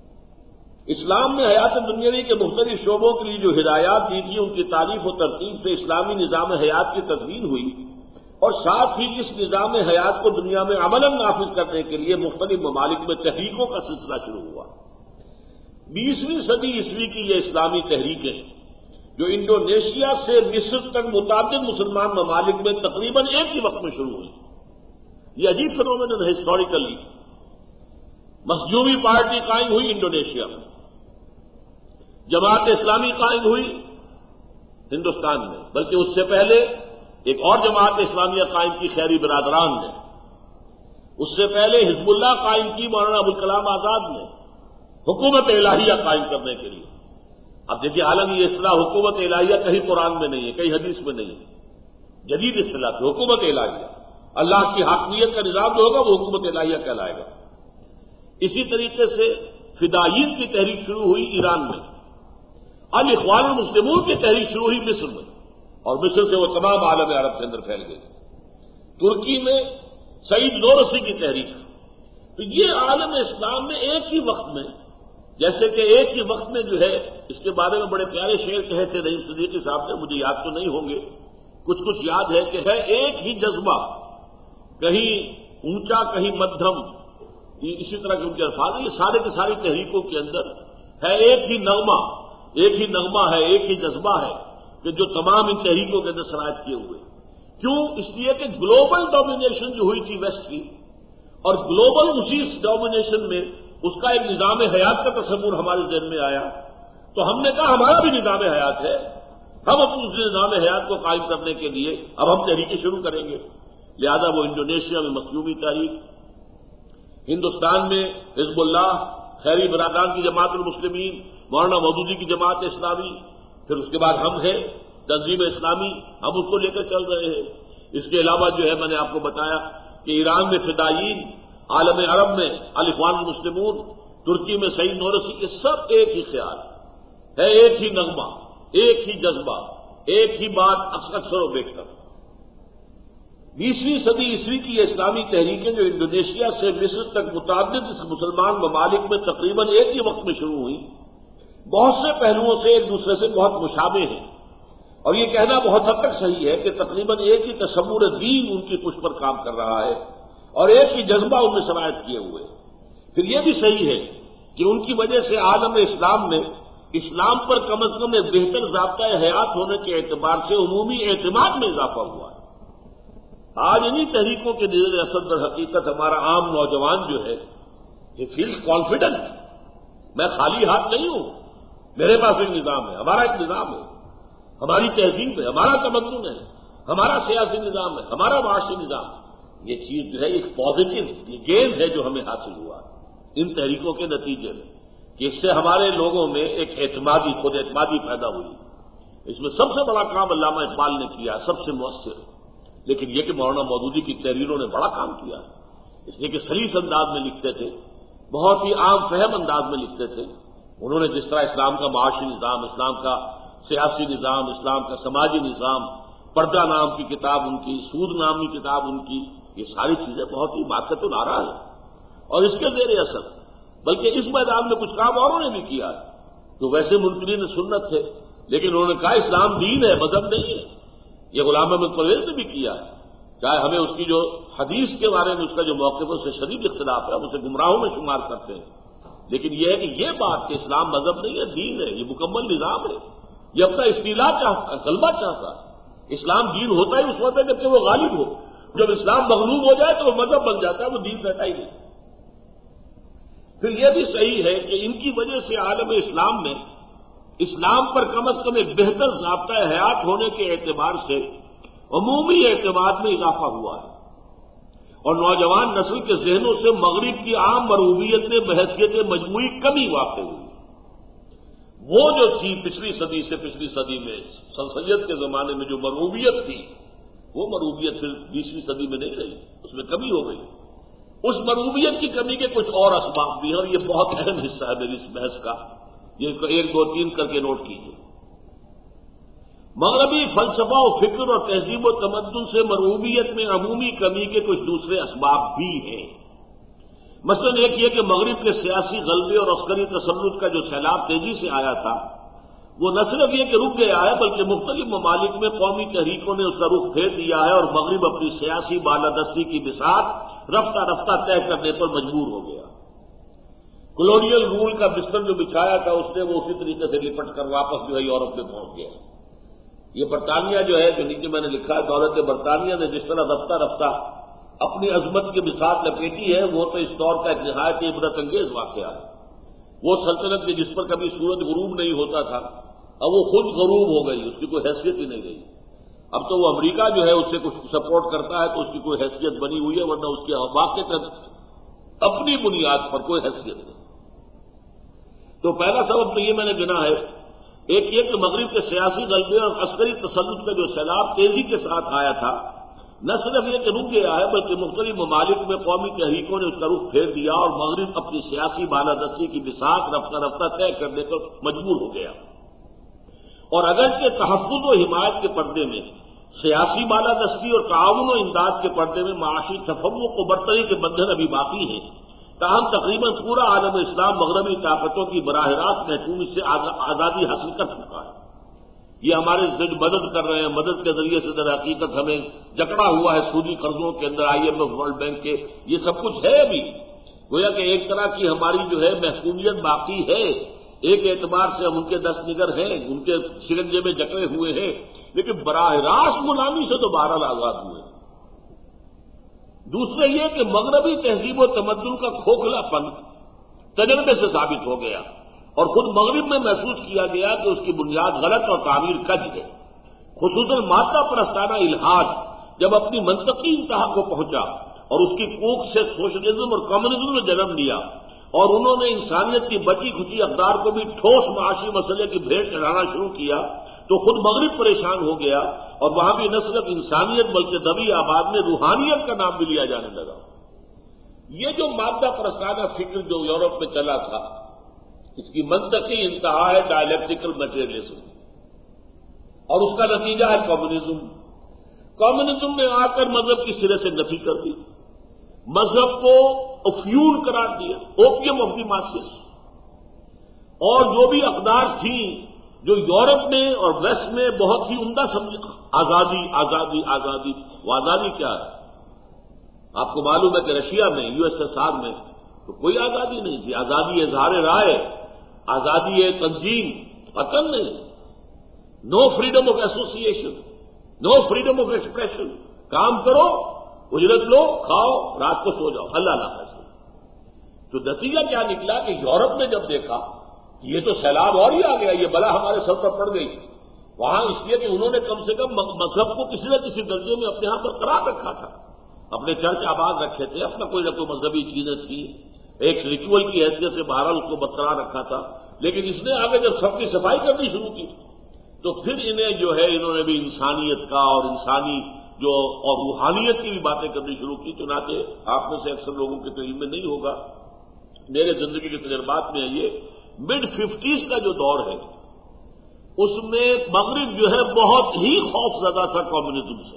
اسلام نے حیات دنیاوی کے مختلف شعبوں کے لیے جو ہدایات دی تھی ان کی تعریف و ترتیب سے اسلامی نظام حیات کی تدوین ہوئی، اور ساتھ ہی اس نظام حیات کو دنیا میں عملاً نافذ کرنے کے لیے مختلف ممالک میں تحریکوں کا سلسلہ شروع ہوا. بیسویں صدی عیسوی کی یہ اسلامی تحریکیں جو انڈونیشیا سے مصر تک متعدد مسلمان ممالک میں تقریباً ایک ہی وقت میں شروع ہوئی. یہ عجیب فنومینن ہے ہسٹوریکلی. مخزومی پارٹی قائم ہوئی انڈونیشیا میں، جماعت اسلامی قائم ہوئی ہندوستان میں، بلکہ اس سے پہلے ایک اور جماعت اسلامیہ قائم کی خیری برادران نے، اس سے پہلے حزب اللہ قائم کی مولانا ابوالکلام آزاد نے حکومت الہیہ قائم کرنے کے لیے. اب دیکھیے حالانکہ یہ اصطلاح حکومت الہیہ کہیں قرآن میں نہیں ہے، کہیں حدیث میں نہیں ہے، جدید اصطلاح ہے حکومت الہیہ. اللہ کی حاکمیت کا نظام جو ہوگا وہ حکومت الہیہ کہلائے گا. اسی طریقے سے فدائیین کی تحریک شروع ہوئی ایران میں، الاخوان المسلمون کی تحریک شروع ہوئی مصر میں، اور مصر سے وہ تمام عالم عرب کے اندر پھیل گئی. ترکی میں سعید نورسی کی تحریک. تو یہ عالم اسلام میں ایک ہی وقت میں، جیسے کہ ایک ہی وقت میں جو ہے، اس کے بارے میں بڑے پیارے شعر کہے تھے رحیم صدیقی صاحب نے، مجھے یاد تو نہیں ہوں گے، کچھ کچھ یاد ہے کہ ہے ایک ہی جذبہ، کہیں اونچا کہیں مدھم، اسی طرح کے ان کے الفاظ ہیں. یہ سارے کے ساری تحریکوں کے اندر ہے ایک ہی نغمہ، ایک ہی نغمہ ہے، ایک ہی جذبہ ہے کہ جو تمام ان تحریکوں کے اندر سرایت کیے ہوئے. کیوں؟ اس لیے کہ گلوبل ڈومینیشن جو ہوئی تھی ویسٹ کی، اور گلوبل اسی ڈومینیشن میں اس کا ایک نظام حیات کا تصور ہمارے ذہن میں آیا. تو ہم نے کہا ہمارا بھی نظام حیات ہے، ہم اپنے اس نظام حیات کو قائم کرنے کے لیے اب ہم تحریکیں شروع کریں گے. لہذا وہ انڈونیشیا میں مخزومی تحریک، ہندوستان میں حزب اللہ، خیری برادران کی جماعت المسلمین، مولانا مودودی کی جماعت اسلامی، پھر اس کے بعد ہم ہیں تنظیم اسلامی، ہم اس کو لے کر چل رہے ہیں. اس کے علاوہ جو ہے میں نے آپ کو بتایا کہ ایران میں فدائین، عالم عرب میں الاخوان المسلمون، ترکی میں سعید نورسی، کے سب ایک ہی خیال ہے، ایک ہی نغمہ، ایک ہی جذبہ، ایک ہی بات اکثر و بیشتر۔ بیسویں صدی عیسوی کی یہ اسلامی تحریکیں جو انڈونیشیا سے مصر تک متعدد مسلمان ممالک میں تقریباً ایک ہی وقت میں شروع ہوئی، بہت سے پہلوؤں سے ایک دوسرے سے بہت مشابہ ہیں، اور یہ کہنا بہت حد تک صحیح ہے کہ تقریباً ایک ہی تصور دین ان کی پشت پر کام کر رہا ہے اور ایک ہی جذبہ ان میں سرایت کیے ہوئے۔ پھر یہ بھی صحیح ہے کہ ان کی وجہ سے عالم اسلام میں اسلام پر کم از کم ایک بہتر ضابطۂ حیات ہونے کے اعتبار سے عمومی اعتماد میں اضافہ ہوا ہے۔ آج انہی تحریکوں کے زیر اثر در حقیقت ہمارا عام نوجوان جو ہے یہ فیل کانفیڈنٹ، میں خالی ہاتھ نہیں ہوں، میرے پاس ایک نظام ہے، ہمارا ایک نظام ہے، ہماری تہذیب ہے، ہمارا تمدن ہے، ہمارا سیاسی نظام ہے، ہمارا معاشی نظام ہے۔ یہ چیز جو ہے ایک پازیٹو یہ گین ہے جو ہمیں حاصل ہوا ان تحریکوں کے نتیجے میں، کہ اس سے ہمارے لوگوں میں ایک اعتمادی خود اعتمادی پیدا ہوئی۔ اس میں سب سے بڑا کام علامہ اقبال نے کیا، سب سے مؤثر، لیکن یہ کہ مولانا مودودی کی تحریروں نے بڑا کام کیا، اس لیے کہ سلیس انداز میں لکھتے تھے، بہت ہی عام فہم انداز میں لکھتے تھے۔ انہوں نے جس طرح اسلام کا معاشی نظام، اسلام کا سیاسی نظام، اسلام کا سماجی نظام، پردہ نام کی کتاب ان کی، سود نام کی کتاب ان کی، یہ ساری چیزیں بہت ہی مارکت الارا ہیں، اور اس کے زیر اثر بلکہ اس میدان میں کچھ کام اوروں نے بھی کیا جو ویسے منکرین سنت تھے، لیکن انہوں نے کہا اسلام دین ہے، مذہب نہیں ہے۔ یہ غلام احمد پرویز نے بھی کیا ہے، چاہے ہمیں اس کی جو حدیث کے بارے میں اس کا جو موقف ہے اس سے شدید اختلاف ہے، ہم اسے گمراہوں میں شمار کرتے ہیں، لیکن یہ ہے کہ یہ بات کہ اسلام مذہب نہیں ہے، دین ہے، یہ مکمل نظام ہے، یہ اپنا استیلا چاہتا ہے، غلبہ چاہتا ہے۔ اسلام دین ہوتا ہی اس وقت ہے جبکہ وہ غالب ہو، جب اسلام مغلوب ہو جائے تو وہ مذہب بن جاتا ہے، وہ دین رہتا ہی نہیں۔ پھر یہ بھی صحیح ہے کہ ان کی وجہ سے عالم اسلام میں اسلام پر کم از کم ایک بہتر ضابطۂ حیات ہونے کے اعتبار سے عمومی اعتماد میں اضافہ ہوا ہے، اور نوجوان نسل کے ذہنوں سے مغرب کی عام مرغوبیت میں بحثیت مجموعی کمی واقع ہوئی۔ وہ جو تھی پچھلی صدی سے پچھلی صدی میں سلطنت کے زمانے میں جو مرغوبیت تھی، وہ مرغوبیت پھر بیسویں صدی میں نہیں رہی، اس میں کمی ہو گئی۔ اس مرغوبیت کی کمی کے کچھ اور اسباب بھی ہیں، اور یہ بہت اہم حصہ ہے میری اس بحث کا، یہ ایک دو تین کر کے نوٹ کیجیے۔ مغربی فلسفہ و فکر اور تہذیب و تمدن سے مرغوبیت میں عمومی کمی کے کچھ دوسرے اسباب بھی ہیں۔ مثلا ایک یہ کہ مغرب کے سیاسی غلبے اور عسکری تسلط کا جو سیلاب تیزی سے آیا تھا، وہ نہ صرف یہ کہ رک گیا ہے بلکہ مختلف ممالک میں قومی تحریکوں نے اس کا رخ پھیر دیا ہے، اور مغرب اپنی سیاسی بالادستی کی بساط رفتہ رفتہ طے کرنے پر مجبور ہو گیا۔ کولونیل رول کا بستر جو بچھایا تھا اس نے وہ اسی طریقے سے لپٹ کر واپس جو ہے یورپ میں پہنچ گیا۔ یہ برطانیہ جو ہے جو نیچے میں نے لکھا ہے، دولت برطانیہ نے جس طرح رفتہ رفتہ اپنی عظمت کی بساط لپیٹی ہے، وہ تو اس دور کا ایک نہایت عبرت انگیز واقعہ ہے۔ وہ سلطنت کی جس پر کبھی سورج غروب نہیں ہوتا تھا، اب وہ خود غروب ہو گئی، اس کی کوئی حیثیت ہی نہیں رہی۔ اب تو وہ امریکہ جو ہے اس سے کچھ سپورٹ کرتا ہے تو اس کی کوئی حیثیت بنی ہوئی ہے، ورنہ اس کی واقعی اپنی بنیاد پر کوئی حیثیت نہیں۔ تو پہلا سبب تو یہ میں نے گنا ہے، ایک یہ کہ مغرب کے سیاسی غلبے اور عسکری تسلط کا جو سیلاب تیزی کے ساتھ آیا تھا، نہ صرف یہ کہ رک گیا ہے بلکہ مختلف ممالک میں قومی تحریکوں نے اس کا رخ پھیر دیا، اور مغرب اپنی سیاسی بالادستی کی بساط رفتہ رفتہ طے کرنے پر مجبور ہو گیا۔ اور اگرچہ تحفظ و حمایت کے پردے میں، سیاسی بالادستی اور تعاون و امداد کے پردے میں معاشی تفوق و برتری کے بندھن ابھی باقی ہیں، تاہم تقریباً پورا عالم اسلام مغربی طاقتوں کی براہ راست محکومت سے آزادی حاصل کر چکا ہے۔ یہ ہمارے جو مدد کر رہے ہیں، مدد کے ذریعے سے در حقیقت ہمیں جکڑا ہوا ہے سودی قرضوں کے اندر، I M F, world bank کے، یہ سب کچھ ہے ابھی، گویا کہ ایک طرح کی ہماری جو ہے محکومیت باقی ہے، ایک اعتبار سے ہم ان کے دست نگر ہیں، ان کے شکنجے میں جکڑے ہوئے ہیں، لیکن براہ راست غلامی سے تو بہرحال آزاد ہوئے۔ دوسرے یہ کہ مغربی تہذیب و تمدن کا کھوکھلا پن تجربے سے ثابت ہو گیا، اور خود مغرب میں محسوس کیا گیا کہ اس کی بنیاد غلط اور تعمیر کج ہے۔ خصوصاً مادہ پرستانہ الحاد جب اپنی منطقی انتہا کو پہنچا اور اس کی کوکھ سے سوشلزم اور کمیونزم نے جنم لیا، اور انہوں نے انسانیت کی بچی کھچی اقدار کو بھی ٹھوس معاشی مسئلے کی بھیٹ چڑھانا شروع کیا، تو خود مغرب پریشان ہو گیا اور وہاں بھی نہ صرف انسانیت بلکہ دبی آباد میں روحانیت کا نام بھی لیا جانے لگا۔ یہ جو مادہ پرستانہ فکر جو یورپ میں چلا تھا، اس کی منطقی انتہا ہے ڈائلیکٹیکل میٹیریلزم، اور اس کا نتیجہ ہے کمیونزم۔ کمیونزم نے آ کر مذہب کی سرے سے نفی کر دی، مذہب کو افیون قرار دیا، اوپیم آف دی ماسز، اور جو بھی اقدار تھیں جو یورپ میں اور ویسٹ میں بہت ہی عمدہ سمجھ، آزادی آزادی آزادی، وہ آزادی کیا ہے؟ آپ کو معلوم ہے کہ رشیا میں، یو ایس ایس آر میں تو کوئی آزادی نہیں تھی، آزادی اظہار رائے، آزادی تنظیم، قتل نہیں، no freedom of association, no freedom of expression, کام کرو، اجرت لو، کھاؤ، رات کو سو جاؤ، اللہ اللہ فیصلہ۔ تو نتیجہ کیا نکلا کہ یورپ نے جب دیکھا یہ تو سیلاب اور ہی آ گیا، یہ بلا ہمارے سر پر پڑ گئی، وہاں اس لیے کہ انہوں نے کم سے کم مذہب کو کسی نہ کسی درجے میں اپنے ہاں برقرار رکھا تھا، اپنے چرچ آباد رکھے تھے، اپنا کوئی نہ کوئی مذہبی چیزیں تھیں، ایک ریچول کی حیثیت سے بہرحال اس کو برقرار رکھا تھا، لیکن اس نے آگے جب سب کی صفائی کرنی شروع کی تو پھر انہیں جو ہے انہوں نے بھی انسانیت کا اور انسانی جو اور روحانیت کی بھی باتیں کرنی شروع کی۔ چنانچہ آپ میں سے اکثر لوگوں کے تو علم میں نہیں ہوگا، میرے زندگی کے تجربات میں یہ مڈ ففٹیز کا جو دور ہے اس میں مغرب جو ہے بہت ہی خوف زدہ تھا کمیونزم سے،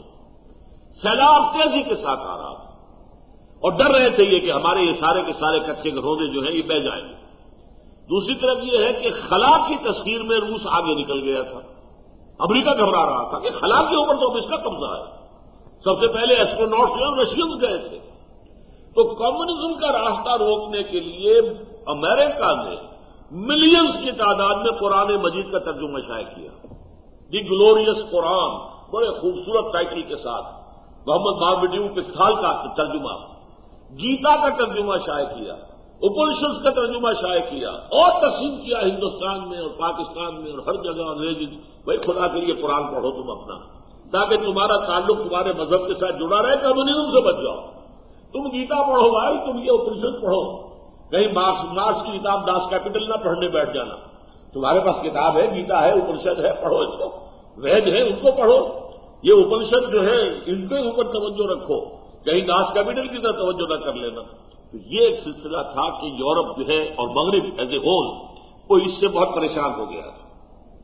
سیلاب تیزی کے ساتھ آ رہا تھا اور ڈر رہے تھے یہ کہ ہمارے یہ سارے کے سارے کچے گھرونے جو ہیں یہ بہ جائیں گے۔ دوسری طرف یہ ہے کہ خلا کی تصویر میں روس آگے نکل گیا تھا، امریکہ گھبرا رہا تھا کہ خلا کے اوپر تو اب اس کا قبضہ ہے، سب سے پہلے ایسٹروناٹس جو رشینز گئے تھے۔ تو کمیونزم کا راستہ روکنے کے لیے امریکہ نے ملینز کی تعداد میں قرآن مجید کا ترجمہ شائع کیا، دی گلوریس قرآن، بڑے خوبصورت ٹائٹل کے ساتھ، محمد ماربیڈیو پستھال کا ترجمہ، گیتا کا ترجمہ شائع کیا، اپنشد کا ترجمہ شائع کیا اور تقسیم کیا ہندوستان میں اور پاکستان میں اور ہر جگہ انگریزی، بھائی خدا کے لیے قرآن پڑھو تم اپنا، تاکہ تمہارا تعلق تمہارے مذہب کے ساتھ جڑا رہے، کمیونزم سے بچ جاؤ۔ تم گیتا پڑھو بھائی، تم یہ اپنشد پڑھو، کہیں مارکس مارکس کی کتاب داس کیپٹل نہ پڑھنے بیٹھ جانا، تمہارے پاس کتاب ہے، گیتا ہے، اپنشد ہے، پڑھو اس کو، وید ہے ان کو پڑھو، یہ اپنشد جو ہے ان کے اوپر توجہ رکھو، کہیں داس کیپٹل کی طرف توجہ نہ کر لینا۔ تو یہ ایک سلسلہ تھا کہ یورپ جو ہے اور مغرب ایز اے ہول وہ اس سے بہت پریشان ہو گیا تھا۔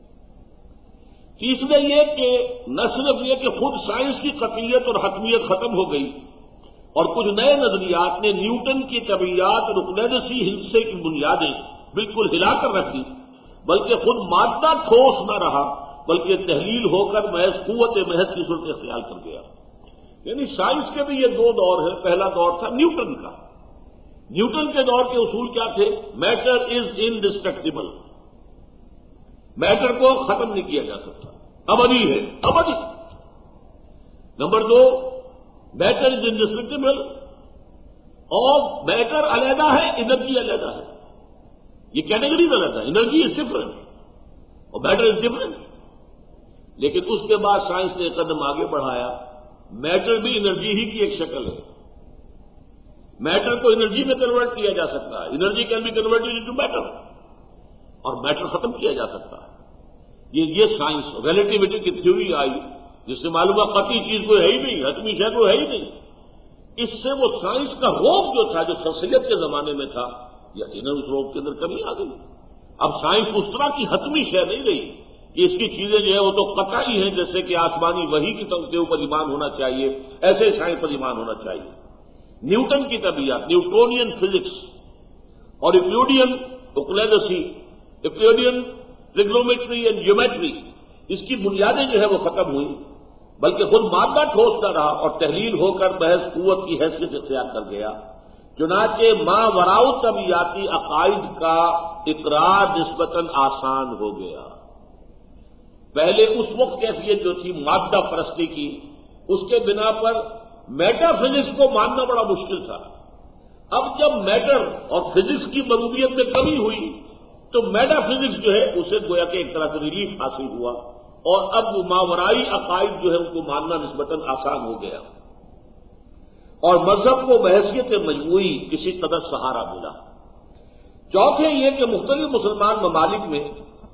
تیسرے یہ کہ نہ صرف یہ کہ خود سائنس کی قطعیت اور حتمیت ختم ہو گئی اور کچھ نئے نظریات نے نیوٹن کی طبیعیات اور اقلیدسی ہندسے کی بنیادیں بالکل ہلا کر رکھ دی، بلکہ خود مادہ ٹھوس نہ رہا بلکہ تحلیل ہو کر محض قوت محض کی صورت اختیار کر گیا۔ یعنی سائنس کے بھی یہ دو دور ہیں، پہلا دور تھا نیوٹن کا۔ نیوٹن کے دور کے اصول کیا تھے؟ میٹر از انڈسٹرکٹیبل، میٹر کو ختم نہیں کیا جا سکتا، ابدی ہے، ابدی۔ نمبر دو، میٹر از انڈسٹرکٹیبل اور میٹر علیحدہ ہے، انرجی علیحدہ ہے، یہ کیٹیگریز علیحدہ ہے، انرجی از ڈفرنٹ اور میٹر از ڈفرنٹ۔ لیکن اس کے بعد سائنس نے قدم آگے بڑھایا، میٹر بھی انرجی ہی کی ایک شکل ہے، میٹر کو انرجی میں کنورٹ کیا جا سکتا ہے، energy can be converted into matter, اور میٹر ختم کیا جا سکتا ہے۔ یہ یہ سائنس ریلیٹیوٹی کی تھیوری آئی جس سے معلوم ہے قطعی چیز کوئی ہے ہی نہیں، حتمی شے کوئی ہے ہی نہیں۔ اس سے وہ سائنس کا روپ جو تھا جو سلسلیت کے زمانے میں تھا، یقیناً اس روپ کے اندر کمی آ گئی۔ اب سائنس اس طرح کی حتمی شے نہیں رہی کہ اس کی چیزیں جو ہے وہ تو قطعی ہیں، جیسے کہ آسمانی وحی کی کے اوپر ایمان ہونا چاہیے، ایسے سائنس پر ایمان ہونا چاہیے۔ نیوٹن کی طبیعت، نیوٹونین فزکس اور ایکلیڈین اقلیدسی، ایکلیڈین ٹریگنومیٹری اینڈ جیومیٹری، اس کی بنیادیں جو ہے وہ ختم ہوئی، بلکہ خود مادہ ٹھوس نہ رہا اور تحلیل ہو کر محض قوت کی حیثیت اختیار کر گیا۔ چنانچہ ما وراء طبیعتی عقائد کا اقرار نسبتاً آسان ہو گیا۔ پہلے اس وقت کیفیت جو تھی مادہ پرستی کی، اس کے بنا پر میٹا فزکس کو ماننا بڑا مشکل تھا۔ اب جب میٹر اور فزکس کی مروبیت میں کمی ہوئی تو میٹا فزکس جو ہے اسے گویا کہ ایک طرح سے ریلیف حاصل ہوا، اور اب ماورائی عقائد جو ہے ان کو ماننا نسبتاً آسان ہو گیا، اور مذہب کو بحیثیت مجموعی کسی قدر سہارا ملا۔ چوتھے یہ کہ مختلف مسلمان ممالک میں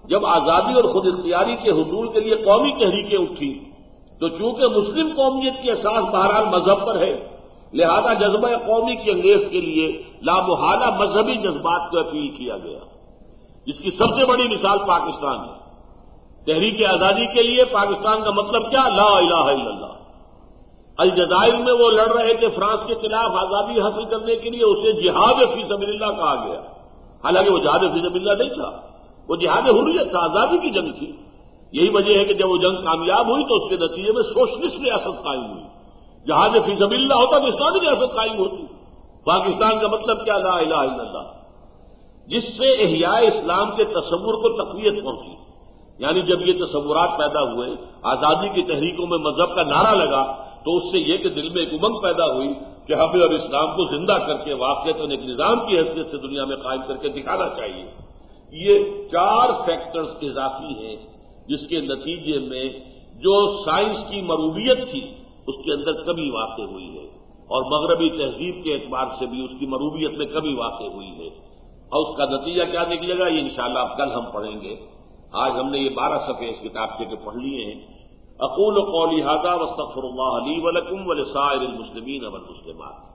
جب آزادی اور خود اختیاری کے حصول کے لیے قومی تحریکیں اٹھی تو چونکہ مسلم قومیت کی اساس بہرحال مذہب پر ہے، لہذا جذبہ قومی کی انگیز کے لیے لامحالہ مذہبی جذبات کو اپیل کیا گیا، جس کی سب سے بڑی مثال پاکستان ہے۔ تحریک آزادی کے لیے پاکستان کا مطلب کیا؟ لا الہ الا اللہ۔ الجزائر میں وہ لڑ رہے تھے فرانس کے خلاف آزادی حاصل کرنے کے لیے، اسے جہاد فی سبیل اللہ کہا گیا، حالانکہ وہ جہاد فی سبیل اللہ نہیں تھا، وہ جہاد حریت تھا، آزادی کی جنگ تھی۔ یہی وجہ ہے کہ جب وہ جنگ کامیاب ہوئی تو اس کے نتیجے میں سوشلسٹ ریاست قائم ہوئی۔ جہاد فی سبیل اللہ ہوتا تو اسلامی ریاست قائم ہوتی۔ پاکستان کا مطلب کیا؟ لا الہ الا اللہ، جس سے احیاء اسلام کے تصور کو تقویت پہنچی۔ یعنی جب یہ تصورات پیدا ہوئے، آزادی کی تحریکوں میں مذہب کا نعرہ لگا، تو اس سے یہ کہ دل میں ایک امنگ پیدا ہوئی کہ ہمیں اب اسلام کو زندہ کر کے واقعتاً ایک نظام کی حیثیت سے دنیا میں قائم کر کے دکھانا چاہیے۔ یہ چار فیکٹرز اضافی ہیں جس کے نتیجے میں جو سائنس کی مروبیت تھی اس کے اندر کمی واقع ہوئی ہے، اور مغربی تہذیب کے اعتبار سے بھی اس کی مروبیت میں کمی واقع ہوئی ہے، اور اس کا نتیجہ کیا نکلے گا یہ انشاءاللہ اب کل ہم پڑھیں گے۔ آج ہم نے یہ بارہ صفحے اس کتاب کے پڑھ لیے ہیں۔ اقول قولی ھذا واستغفر اللہ لی ولکم ولسائر المسلمین والمسلمات۔